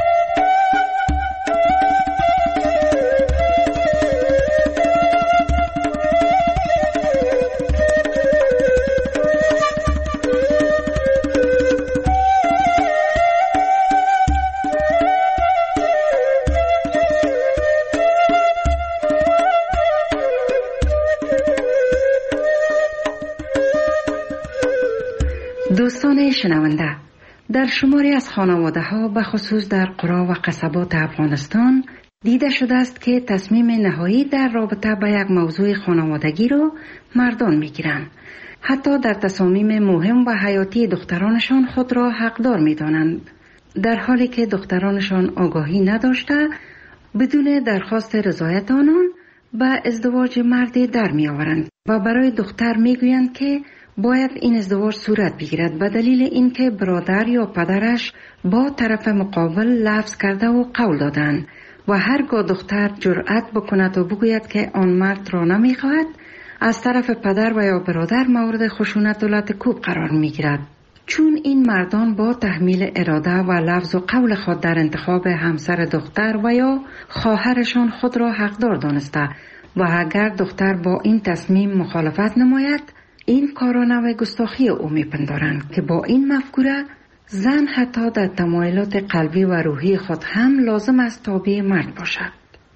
دوستان شنونده، در شماری از خانواده ها به خصوص در قرا و قصبات افغانستان دیده شده است که تصمیم نهایی در رابطه با یک موضوع خانوادگی را مردان میگیرند. حتی در تصامیم مهم و حیاتی دخترانشان خود را حقدار میدانند، در حالی که دخترانشان آگاهی نداشته بدون درخواست رضایت آنان به ازدواج مردی در می آورند و برای دختر می گویند که باید این ازدواج صورت بگیرد به دلیل اینکه برادر یا پدرش با طرف مقابل لفظ کرده و قول دادند و هرگاه دختر جرأت بکند و بگوید که آن مرد را نمی خواهد، از طرف پدر و یا برادر مورد خشونت و لطکوب قرار می گیرد. چون این مردان با تحمیل اراده و لفظ و قول خود در انتخاب همسر دختر و یا خواهرشان خود را حقدار دانسته و اگر دختر با این تصمیم مخالفت نماید، این کار را نوع گستاخی او می‌پندارند که با این مفکوره زن حتی در تمایلات قلبی و روحی خود هم لازم است تابع مرد باشد.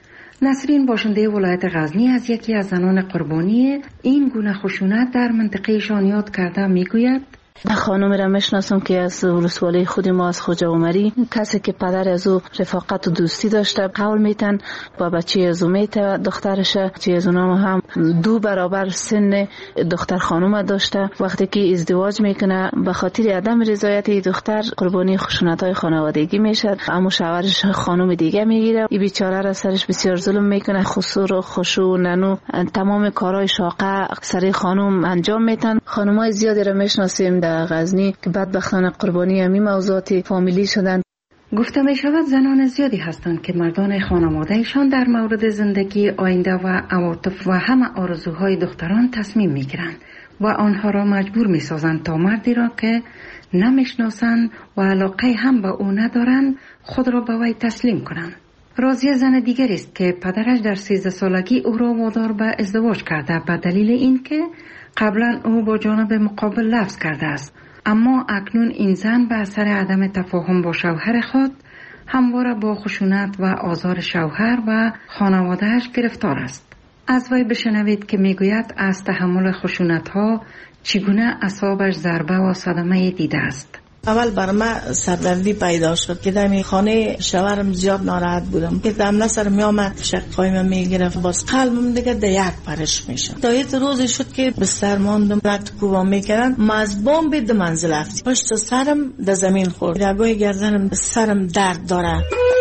نسرین باشنده ولایت غزنی از یکی از زنان قربانی این گونه خشونت در منطقه شان یاد کرده میگوید: خانم را میشناسم که از ولسوالی خود ما از خوجا عمری، کسی که پدر از او رفاقت و دوستی داشته قول میتن با بچه از او میته دخترشه، چه از اونام هم 2 برابر سن دختر خانوم داشته. وقتی که ازدواج میکنه به خاطر عدم رضایت دختر قربانی خشونت های خانوادگی میشه، اما شوهرش خانوم دیگه میگیره. این بیچاره را سرش بسیار ظلم میکنه، خسور و خشوع ننو تمام کارهای شاقه سر خانوم انجام میتن. خانمای زیادی را میشناسیم در غزنی که بدبختانه قربانی همین موضوعات فامیلی شدن. گفته می شود زنان زیادی هستند که مردان خانوادهشان در مورد زندگی آینده و عواطف و همه آرزوهای دختران تصمیم می گیرند و آنها را مجبور می سازند تا مردی را که نمیشناسند و علاقه هم به او ندارند خود را به وی تسلیم کنند. راضیه زن دیگری است که پدرش در 13 سالگی او را وادار به ازدواج کرده به دلیل اینکه قبلا او با جانب مقابل لفظ کرده است، اما اکنون این زن به اثر عدم تفاهم با شوهر خود همواره با خشونت و آزار شوهر و خانوادهش گرفتار است. از وی بشنوید که میگوید از تحمل خشونت ها چگونه اعصابش ضربه و صدمه دیده است. اول بر من سردردی پیدا شد که در این خانه شوهرم زیاد ناراحت بودم که دم نسر می آمد شقای من می گرفت، باز قلبم دیگه در یک پرش میشم. تا یک روزی شد که بستر ماندم رکت کوبا میکردن، مزبان به 2 منزل افتی پشت سرم در زمین خورد، رگای گردنم سرم درد داره.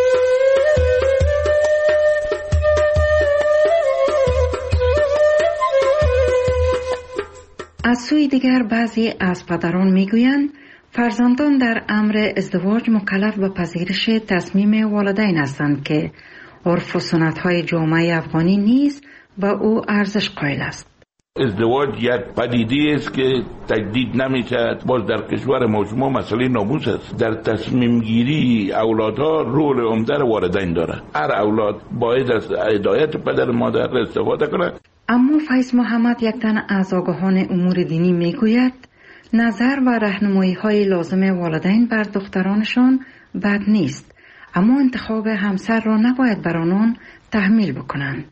از سوی دیگر بعضی از پدران میگویند فرزندان در امر ازدواج مکلف به پذیرش تصمیم والدین هستند که عرف و سنت‌های جامعه افغانی نیز به او ارزش قائل است. ازدواج یک پدیده است که تجدید نمی‌شود. باز در کشور ما شما مسئله ناموس است. در تصمیم گیری اولادها رول عمده والدین دارد. هر اولاد باید از هدایت پدر و مادر استفاده کند. اما فیض محمد، یک تن از آگاهان امور دینی میگوید نظر و راهنمایی های لازم والدین بر دخترانشان بد نیست، اما انتخاب همسر را نباید بر آنان تحمیل بکنند.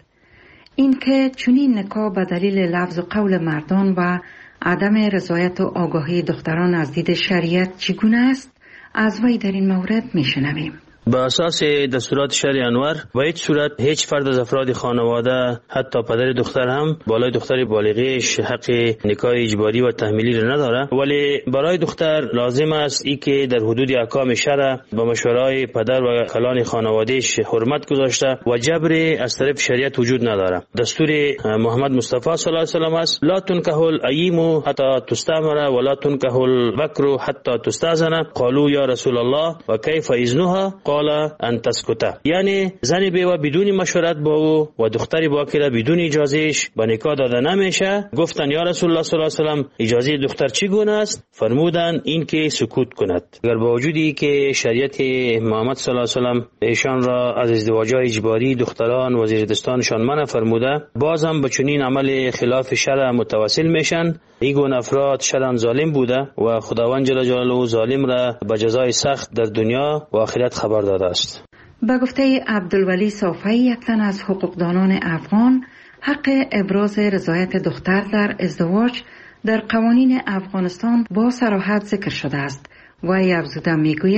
اینکه چنین نکاح به دلیل لفظ و قول مردان و عدم رضایت و آگاهی دختران از دید شریعت چگونه است، از وی در این مورد میشنویم. با اساس دستورات شرع انور و هیچ صورت هیچ فرد از افراد خانواده، حتی پدر دختر هم بالای دختر بالغیش حق نکاح اجباری و تحمیلی را نداره، ولی برای دختر لازم است ای که در حدود احکام شرع با مشورای پدر و کلان خانوادهش حرمت گذاشته و جبر از طرف شریعت وجود نداره. دستور محمد مصطفی صلی الله علیه و آله است: لا تنکح الاییم حتی تستعمر ولا تنکح البکر حتی تستأذن. قالوا یا رسول الله و کیف اذنها؟ قال ان تسکته. یعنی زن بیوه بدون مشورت با او و دختری باکره بدون اجازهش به نکاح داده نمیشه. گفتن یا رسول الله صلی الله علیه و آله اجازه دختر چگونه است؟ فرمودن این که سکوت کند. اگر با وجودی که شریعت محمد صلی الله علیه و آله ایشان را از ازدواج اجباری دختران و زیردستانشان منع فرموده، بازم به چنین عمل خلاف شرع متوسل میشن. این گونه افراد شرعاً ظالم بوده و خداوند جل جلاله ظالم را به جزای سخت در دنیا و آخرت خبر داده است. به گفته عبدالولی صافی، یک تن از حقوقدانان افغان، حق ابراز رضایت دختر در ازدواج در قوانین افغانستان با صراحت ذکر شده است و افزوده میگوید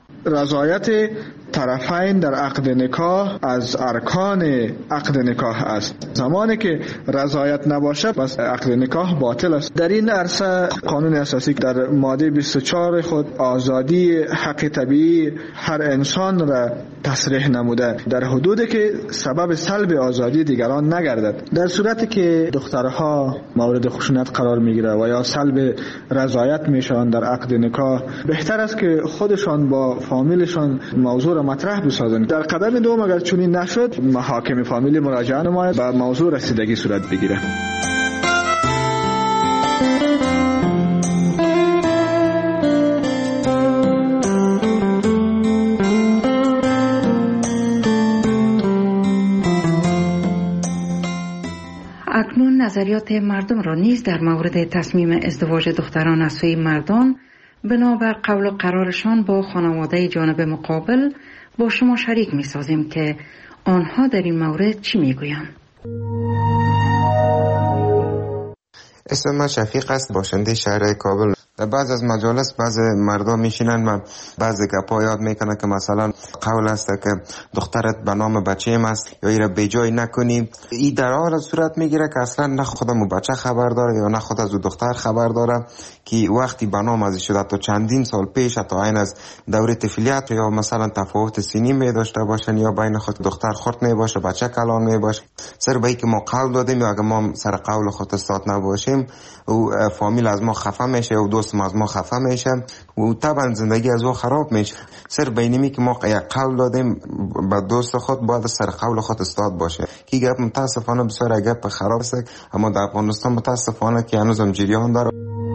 رضایت طرفین در عقد نکاح از ارکان عقد نکاح است. زمانی که رضایت نباشد پس عقد نکاح باطل است. در این عرصه قانون اساسی در ماده 24 خود آزادی حق طبیعی هر انسان را تصریح نموده در حدودی که سبب سلب آزادی دیگران نگردد. در صورتی که دخترها مورد خشونت قرار میگیره و یا سلب رضایت میشن در عقد نکاح، بهتر است که خودشان با فامیلشان موضوع را مطرح بسازن. در قدم دوم اگر چنین نشد، محاکم فامیلی مراجعه نماید و موضوع رسیدگی صورت بگیره. اکنون نظریات مردم را نیز در مورد تصمیم ازدواج دختران از سوی مردان بنابر قول و قرارشان با خانواده جانب مقابل با شما شریک می سازیم که آنها در این مورد چی می گویند. اسم من شفیق است، باشنده شهر کابل. در بعض از مجالس بعض مردم میشینن و بعض گپا یاد میکنن که مثلا قول است که دخترت به نام بچه‌م است یا ایره به جای نکنی. این در حال صورت میگیره که اصلا نه خودمو بچه خبر داره یا نه خود از دختر خبر داره که وقتی به نام ازش شده تا چندین سال پیش تا عین از دوره طفولیت یا مثلا تفاوت سنی می داشته باشن یا بین خود دختر خرد می باشه بچه کلان می باشه. سر به که ما قول دادیم یا اگه ما سر قول خود استاد نباشیم و فامیل از ما خفه میشه و دوست از ما خفه میشه و طبعا زندگی از او خراب میشه. سر بینیمی که ما یک قول دادیم به دوست خود باید سر قول خود استاد باشه که گپ متاسفانه بسیار گپ خراب است، اما در افغانستان متاسفانه که هنوزم جریان داره.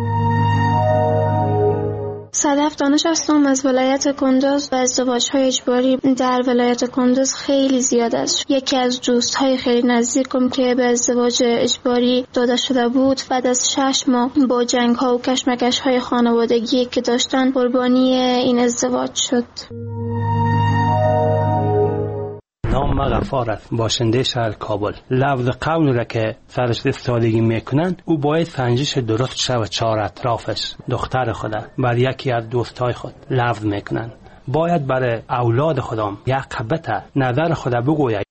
صدف دانش هستم از ولایت کندوز و ازدواج‌های اجباری در ولایت کندوز خیلی زیاد است. یکی از دوست‌های خیلی نزدیکم که به ازدواج اجباری داده شده بود بعد از 6 ماه با جنگ‌ها و کشمکش‌های خانوادگی که داشتن قربانی این ازدواج شد. نام غفار است، باشنده شهر کابل. لفظ قول را که سرش استفاده میکنند او باید سنجش درست شود. 4 اطرافش دختر خود بر یکی از دوستای خود لفظ میکنند. باید برای اولاد خودم یک قبطه نظر خود بگوید.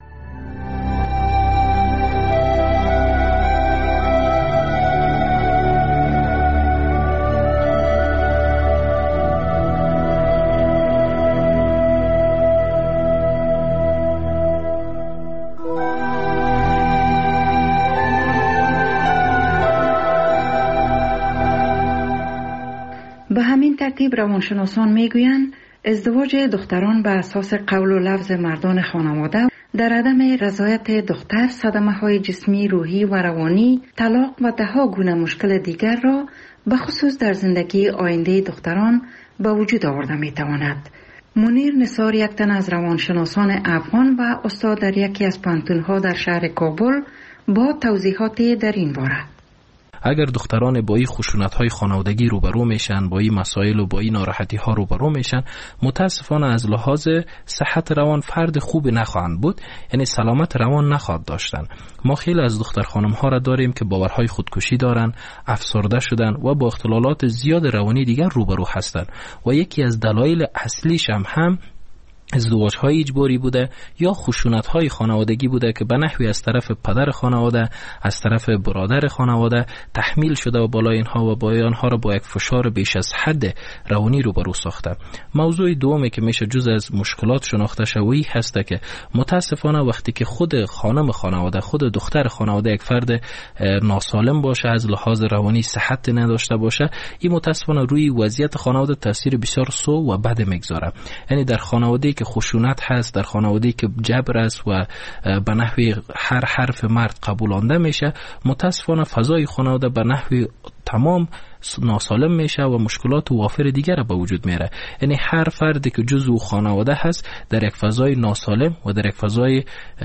به همین ترتیب روانشناسان میگویند ازدواج دختران به اساس قول و لفظ مردان خانواده در عدم رضایت دختر صدمه‌های جسمی، روحی و روانی، طلاق و ده‌ها گونه مشکل دیگر را به خصوص در زندگی آینده دختران به وجود آورده میتواند. منیر نثار، یک تن از روانشناسان افغان و استاد در یکی از پانتون‌ها در شهر کابل، با توضیحاتی در این باره. اگر دختران با این خشونت‌های خانوادگی روبرو میشن، با این مسائل و با این ناراحتی‌ها روبرو میشن، متاسفانه از لحاظ صحت روان فرد خوب نخواهند بود، یعنی سلامت روان نخواهد داشتن. ما خیلی از دختر خانم‌ها را داریم که باورهای خودکشی دارن، افسرده شدن و با اختلالات زیاد روانی دیگر روبرو هستند و یکی از دلایل اصلیش هم ازدواج‌های اجباری بوده یا خشونت‌های خانوادگی بوده که به نحوی از طرف پدر خانواده، از طرف برادر خانواده تحمیل شده و بالای اینها و با آنها را با یک فشار بیش از حد روانی روبرو ساخته. موضوع دومی که میشه جز از مشکلات شناخته شوی هسته که متاسفانه وقتی که خود خانم خانواده، خود دختر خانواده یک فرد ناسالم باشه، از لحاظ روانی صحت نداشته باشه، این متاسفانه روی وضعیت خانواده تاثیر بسیار سو و بد میگذاره. یعنی در خانواده که خشونت هست، در خانواده‌ای که جبر است و به نحوی هر حرف مرد قبولانده میشه، متاسفانه فضای خانواده به نحوی تمام ناسالم میشه و مشکلات وافر دیگر به وجود میاره. یعنی هر فردی که جزو خانواده هست در یک فضای ناسالم و در یک فضای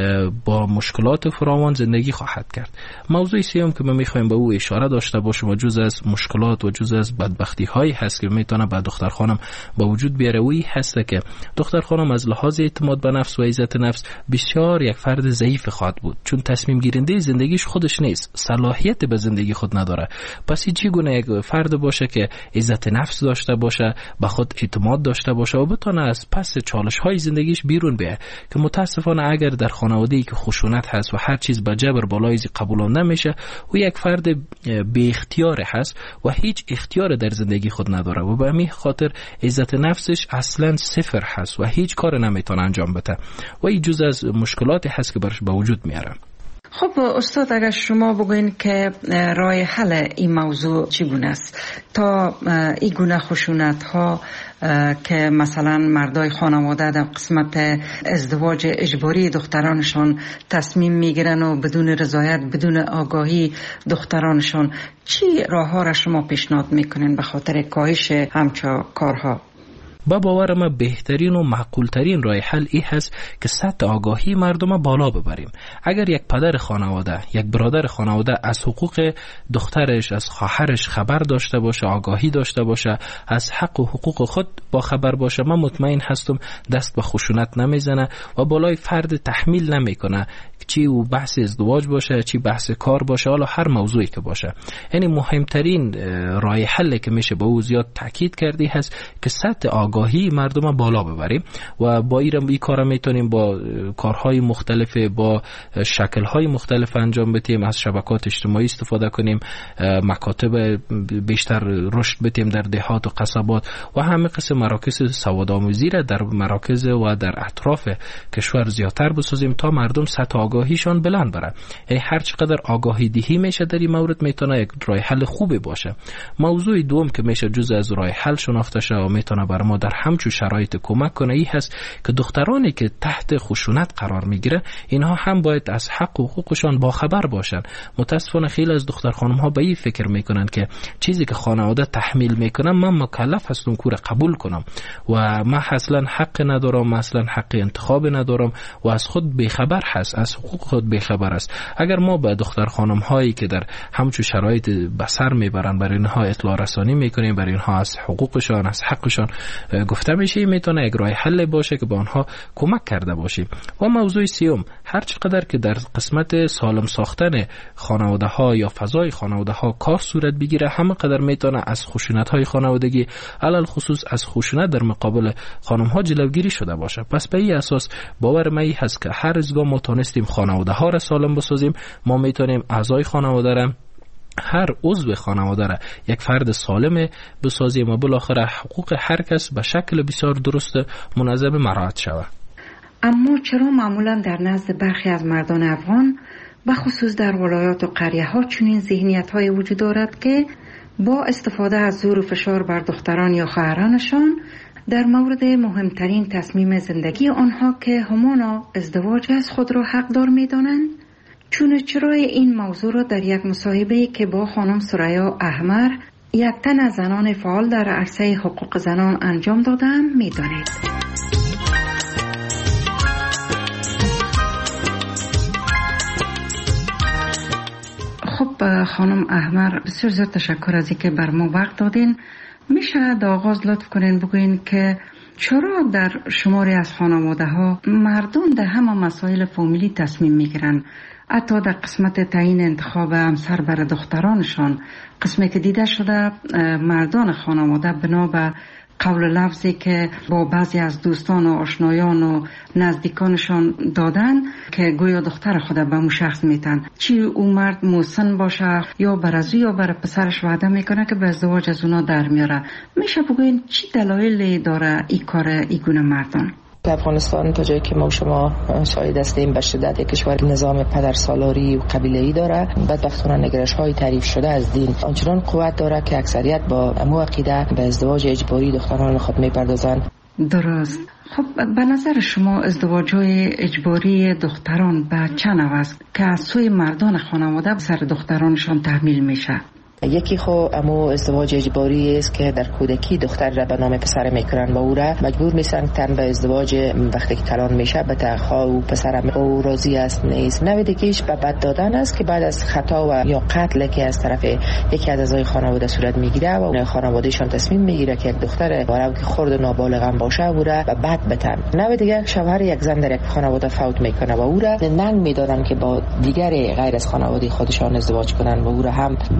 با مشکلات فراوان زندگی خواهد کرد. موضوع سوم که ما میخوایم به او اشاره داشته باشیم و جز از مشکلات و جز از بدبختی هایی هست که میتونه به دختر خانم به وجود بیاره، وی هست که دختر خانم از لحاظ اعتماد به نفس و عزت نفس بسیار یک فرد ضعیف خواهد بود، چون تصمیم گیرنده زندگیش خودش نیست، صلاحیت به زندگی خود نداره. پس چی گونه یک فرد باشه که عزت نفس داشته باشه، به خود اعتماد داشته باشه و بتونه از پس چالش های زندگیش بیرون بیاد. که متاسفانه اگر در خانواده‌ای که خشونت هست و هر چیز به جبر بالای قبول نمیشه، او یک فرد بی اختیار هست و هیچ اختیار در زندگی خود نداره و به همین خاطر عزت نفسش اصلا صفر هست و هیچ کار نمیتونه انجام بده و این جز از مشکلاتی هست که برش به وجود میاره. خب استاد، اگر شما بگوین که راه حل این موضوع چگونه است تا این گونه خشونت ها که مثلا مردای خانواده در قسمت ازدواج اجباری دخترانشان تصمیم میگیرن و بدون رضایت، بدون آگاهی دخترانشان، چی راه ها را شما پیشنهاد میکنین به خاطر کاهش همچون کارها؟ با باور ما بهترین و معقولترین راه حل این هست که سطح آگاهی مردم بالا ببریم. اگر یک پدر خانواده، یک برادر خانواده از حقوق دخترش، از خواهرش خبر داشته باشه، آگاهی داشته باشه، از حق و حقوق خود با خبر باشه، من مطمئن هستم دست به خشونت نمیزنه و بالای فرد تحمیل نمیکنه، چی او بحث ازدواج باشه، چی بحث کار باشه، حالا هر موضوعی که باشه. یعنی مهمترین راه حل که میشه با او زیاد تاکید کردی هست که سطح آگاهی مردم بالا ببریم و با این کار میتونیم با کارهای مختلف، با شکلهای مختلف انجام بدیم، از شبکات اجتماعی استفاده کنیم، مکاتب بیشتر رشد بدیم در دهات و قصبات و همه قسم مراکز سوادآموزی را در مراکز و در اطراف کشور زیادتر بسازیم تا مردم سطح آگاهیشان بلند بره. یعنی هر چقدر آگاهی دهی میشه در این مورد میتونه یک راه حل خوبی باشه. موضوع دوم که میشه جز از راه حل شناخته شه و میتونه بر ما در همچون شرایط کمک کنه این هست که دخترانی که تحت خشونت قرار میگیره اینها هم باید از حق و حقوقشان باخبر باشن. متاسفانه خیلی از دختر خانم ها به این فکر میکنن که چیزی که خانواده تحمیل میکنن من مکلف هستم کور قبول کنم و من اصلا حق ندارم، اصلا حق انتخاب ندارم و از خود بیخبر هست، از حقوق خود بیخبر است. اگر ما به دختر خانم هایی که در همچون شرایط بسر میبرن برای اینها اطلاع رسانی میکنیم، برای اینها از حقوقشان، از حقشان گفته میشه، میتونه یک راه حل باشه که به آنها کمک کرده باشیم. و موضوع سیوم، هر چقدر که در قسمت سالم ساختن خانواده ها یا فضای خانواده ها کار صورت بگیره، همه قدر میتونه از خشونت های خانوادگی، علل خصوص از خشونت در مقابل خانم ها جلوگیری شده باشه. پس به این اساس باور من هست که هر از ما تونستیم خانواده ها را سالم بسازیم، ما میتونیم اعضای خانواده را، هر عضو خانواده را یک فرد سالم بسازیم و بالاخره حقوق هر کس به شکل بسیار درست منظم مراعات شود. اما چرا معمولا در نزد برخی از مردان افغان به خصوص در ولایات و قریه ها چنین ذهنیت های وجود دارد که با استفاده از زور و فشار بر دختران یا خواهرانشان در مورد مهمترین تصمیم زندگی آنها که همانا ازدواج از خود را حقدار می دانند؟ چرا این موضوع را در یک مصاحبه که با خانم ثریا احمر، یک تن از زنان فعال در عرصه حقوق زنان انجام دادم می دانید؟ خب خانم احمر، بسیار زیاد تشکر از اینکه بر ما وقت دادین. میشه در آغاز لطف کنین بگوین که چرا در شماری از خانواده ها مردم در همه مسائل فامیلی تصمیم میگیرن، حتی در قسمت تعیین انتخاب همسر برای دخترانشان، قسمی که دیده شده مردان خانواده بنا به قول لفظی که با بعضی از دوستان و آشنایان و نزدیکانشان دادن که گویا دختر خود به اون شخص میتن، چی اون مرد مسن باشه یا برازو یا برای پسرش وعده میکنه که به ازدواج از اونا در میاره. میشه بگوین چی دلایلی داره این کار این گونه مردان؟ افغانستان تا جایی که ما شما شاهد هستیم به شدت یک کشور نظام پدرسالاری و قبیله‌ای داره. بدبختانه نگرش‌های تعریف شده از دین آنچنان قوت داره که اکثریت با امو عقیده به ازدواج اجباری دختران خود میپردازند. درست. خب به نظر شما ازدواج‌های اجباری دختران به چه نوع است که از سوی مردان خانواده سر دخترانشان تحمیل میشه؟ یکی خو امو ازدواج اجباری است که در کودکی دختر را به نام پسر میکنن و او را مجبور میسن تن به ازدواج وقتی که کلان میشه به تخا و پسر او راضی است نیست. نوع دیگه‌اش به بد دادن است که بعد از خطا و یا قتل که از طرف یکی از اعضای خانواده صورت میگیره و خانوادهشان تصمیم میگیره که یک دختر ولو که خرد و نابالغ هم باشه او را به بد بتن. نوع دیگه شوهر یک زن در یک خانواده فوت میکنه و او را ننگ میدارن که با دیگر غیر از خانواده خودشان ازدواج کنن و او را هم مجبور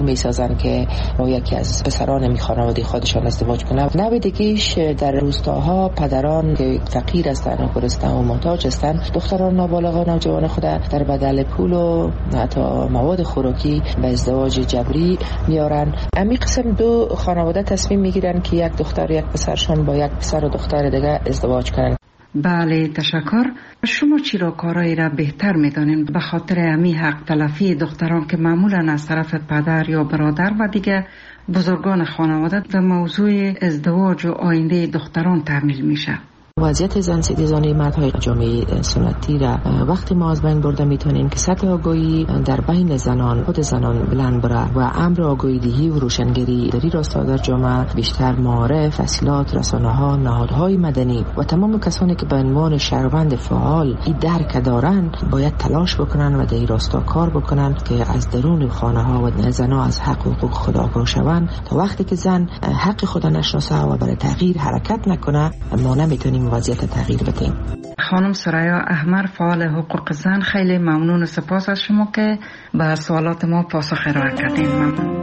میسازن که یکی از پسران خانواده خودشان ازدواج کنه. نوع دیگه‌اش در روستاها پدران که فقیر هستند و گرسنه و محتاج هستند دختران نابالغ و نوجوان خود در بدل پول و حتی مواد خوراکی به ازدواج جبری میارن. امی قسم دو خانواده تصمیم میگیرن که یک دختر یک پسرشان با یک پسر و دختر دیگه ازدواج کنن. بله تشکر. شما چرا کارایی را بهتر میدانین به خاطر امی حق تلفی دختران که معمولا از طرف پدر یا برادر و دیگه بزرگان خانواده به موضوع ازدواج و آینده دختران تحمیل میشه؟ وضعیت زن ستیزانه مردهای جامعه سنتی را وقتی ما از بین برده میتونیم که سطح آگاهی در بین زنان خود زنان بلند بره و امر آگاهی دهی و روشنگری در این راستا در جامعه بیشتر معارف، اصلاحات، رسانه‌ها، نهادهای مدنی و تمام کسانی که به عنوان شهروند فعال این درک دارند باید تلاش بکنن و در این راستا کار بکنن که از درون خانه‌ها و زنها از حق و حقوق خود آگاه شوند. تا وقتی که زن حق خود نشناسه و برای تغییر حرکت نکنه ما نمیتونیم وضعیت تغییر بدیم. خانم سریا احمر فعال حقوق زن، خیلی ممنون و سپاس از شما که به سوالات ما پاسخ ارائه کردین. ممنون.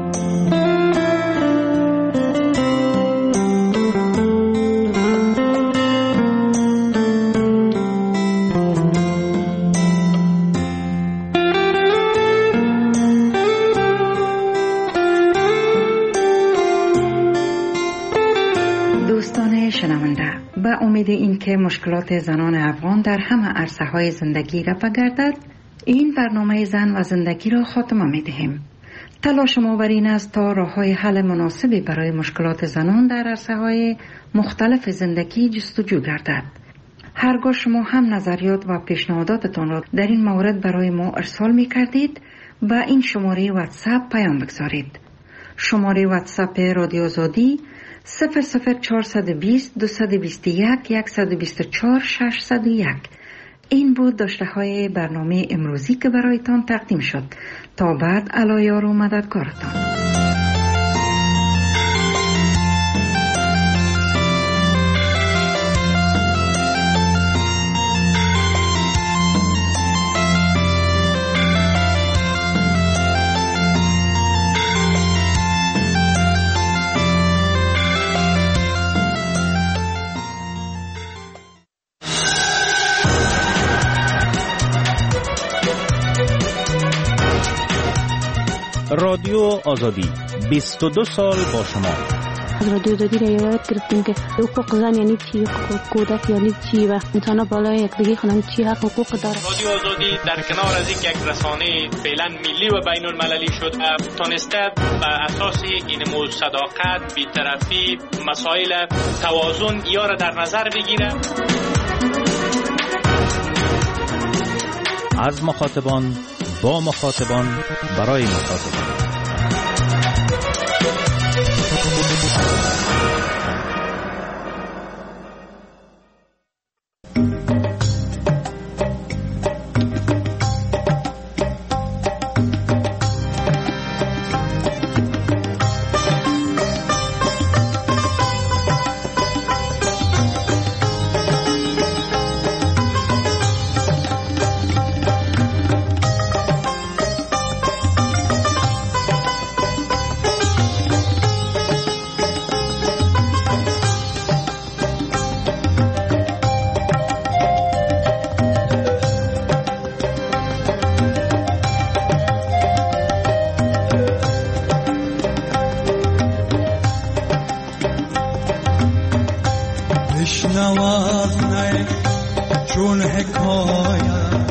به امید اینکه مشکلات زنان افغان در همه عرصه‌های زندگی رفع گردد، این برنامه زن و زندگی را خاتمه می‌دهیم. تلاش ما بر این است تا راه‌های حل مناسبی برای مشکلات زنان در عرصه‌های مختلف زندگی جستجو گردد. هرگاه شما هم نظریات و پیشنهاداتتان را در این مورد برای ما ارسال می‌کردید، به این شماره واتساپ پیام بگذارید. شماره واتساپ رادیو آزادی 00420 221 124 601. این بود داشته های برنامه امروزی که برایتان تقدیم شد. تا بعد علایار و مددکارتان. رادیو آزادی 22 سال با شما. از رادیو آزادی را یاد گرفتیم که حقوق زن یعنی چی، حقوق کودک یعنی چی و انسان بالای یکدیگه خونن چی حقوق داره. رادیو آزادی در کنار از یک رسانه فعلا ملی و بین المللی شد تونسته بر اساس این صداقت، بی‌طرفی، مسائل توازن یا را در نظر بگیره. از مخاطبان با مخاطبان برای مخاطبان. چون حکایت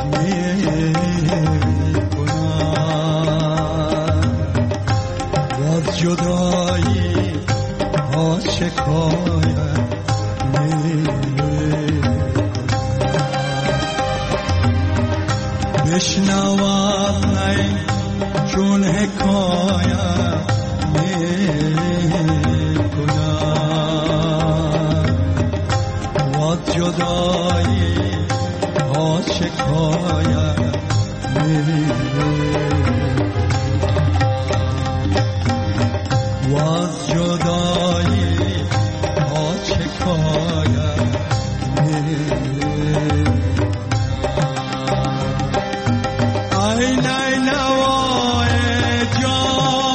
میکنم و جدایی ها شکایت میکنم بشنواد نی چون حکایت جدایی ها شکایت و از جدایی ها شکایت ای نینوای جان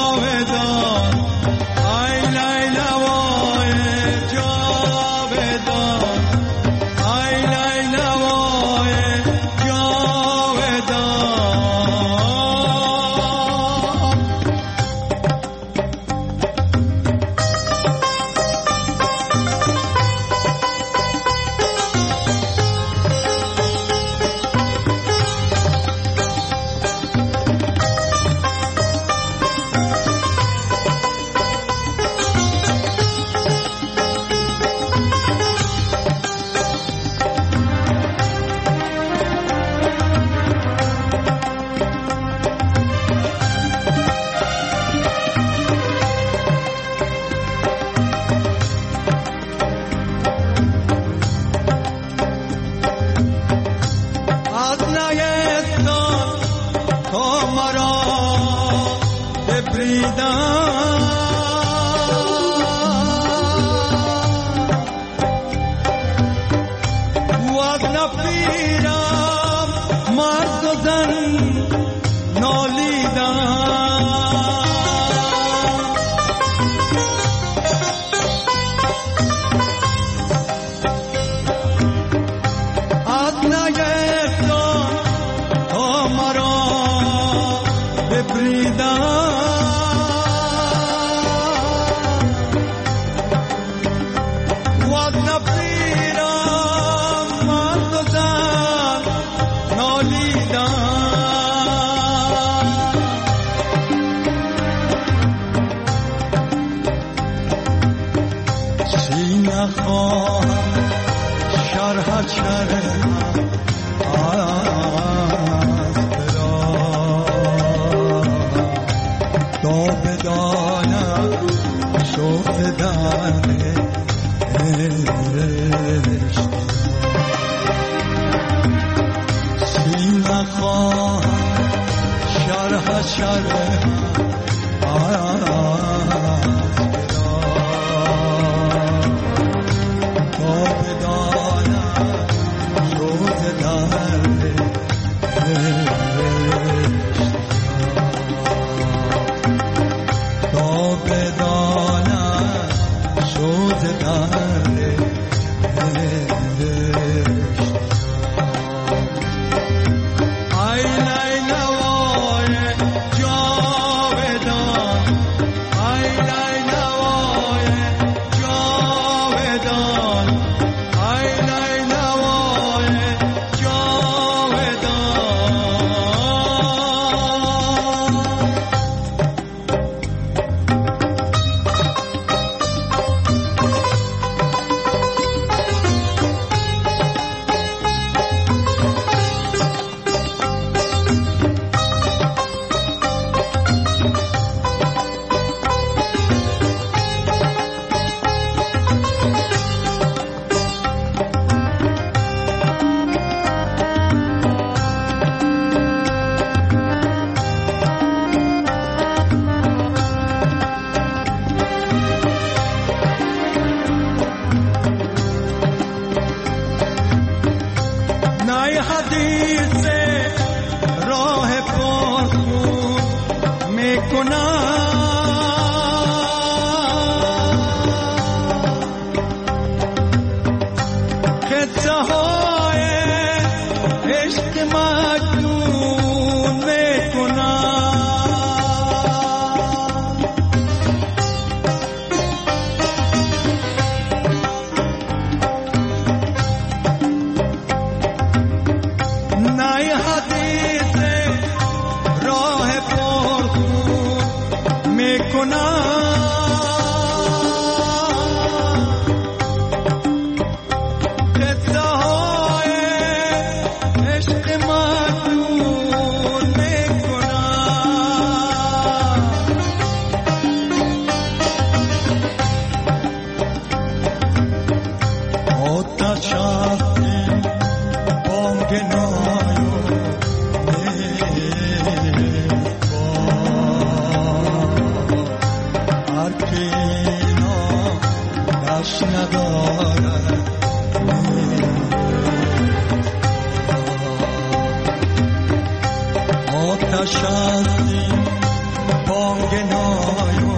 سینه خواهم شرح شرح از برا تا بدانم شوق درد عشق سینه خواهم شرح شرح آتش از این بانگ نای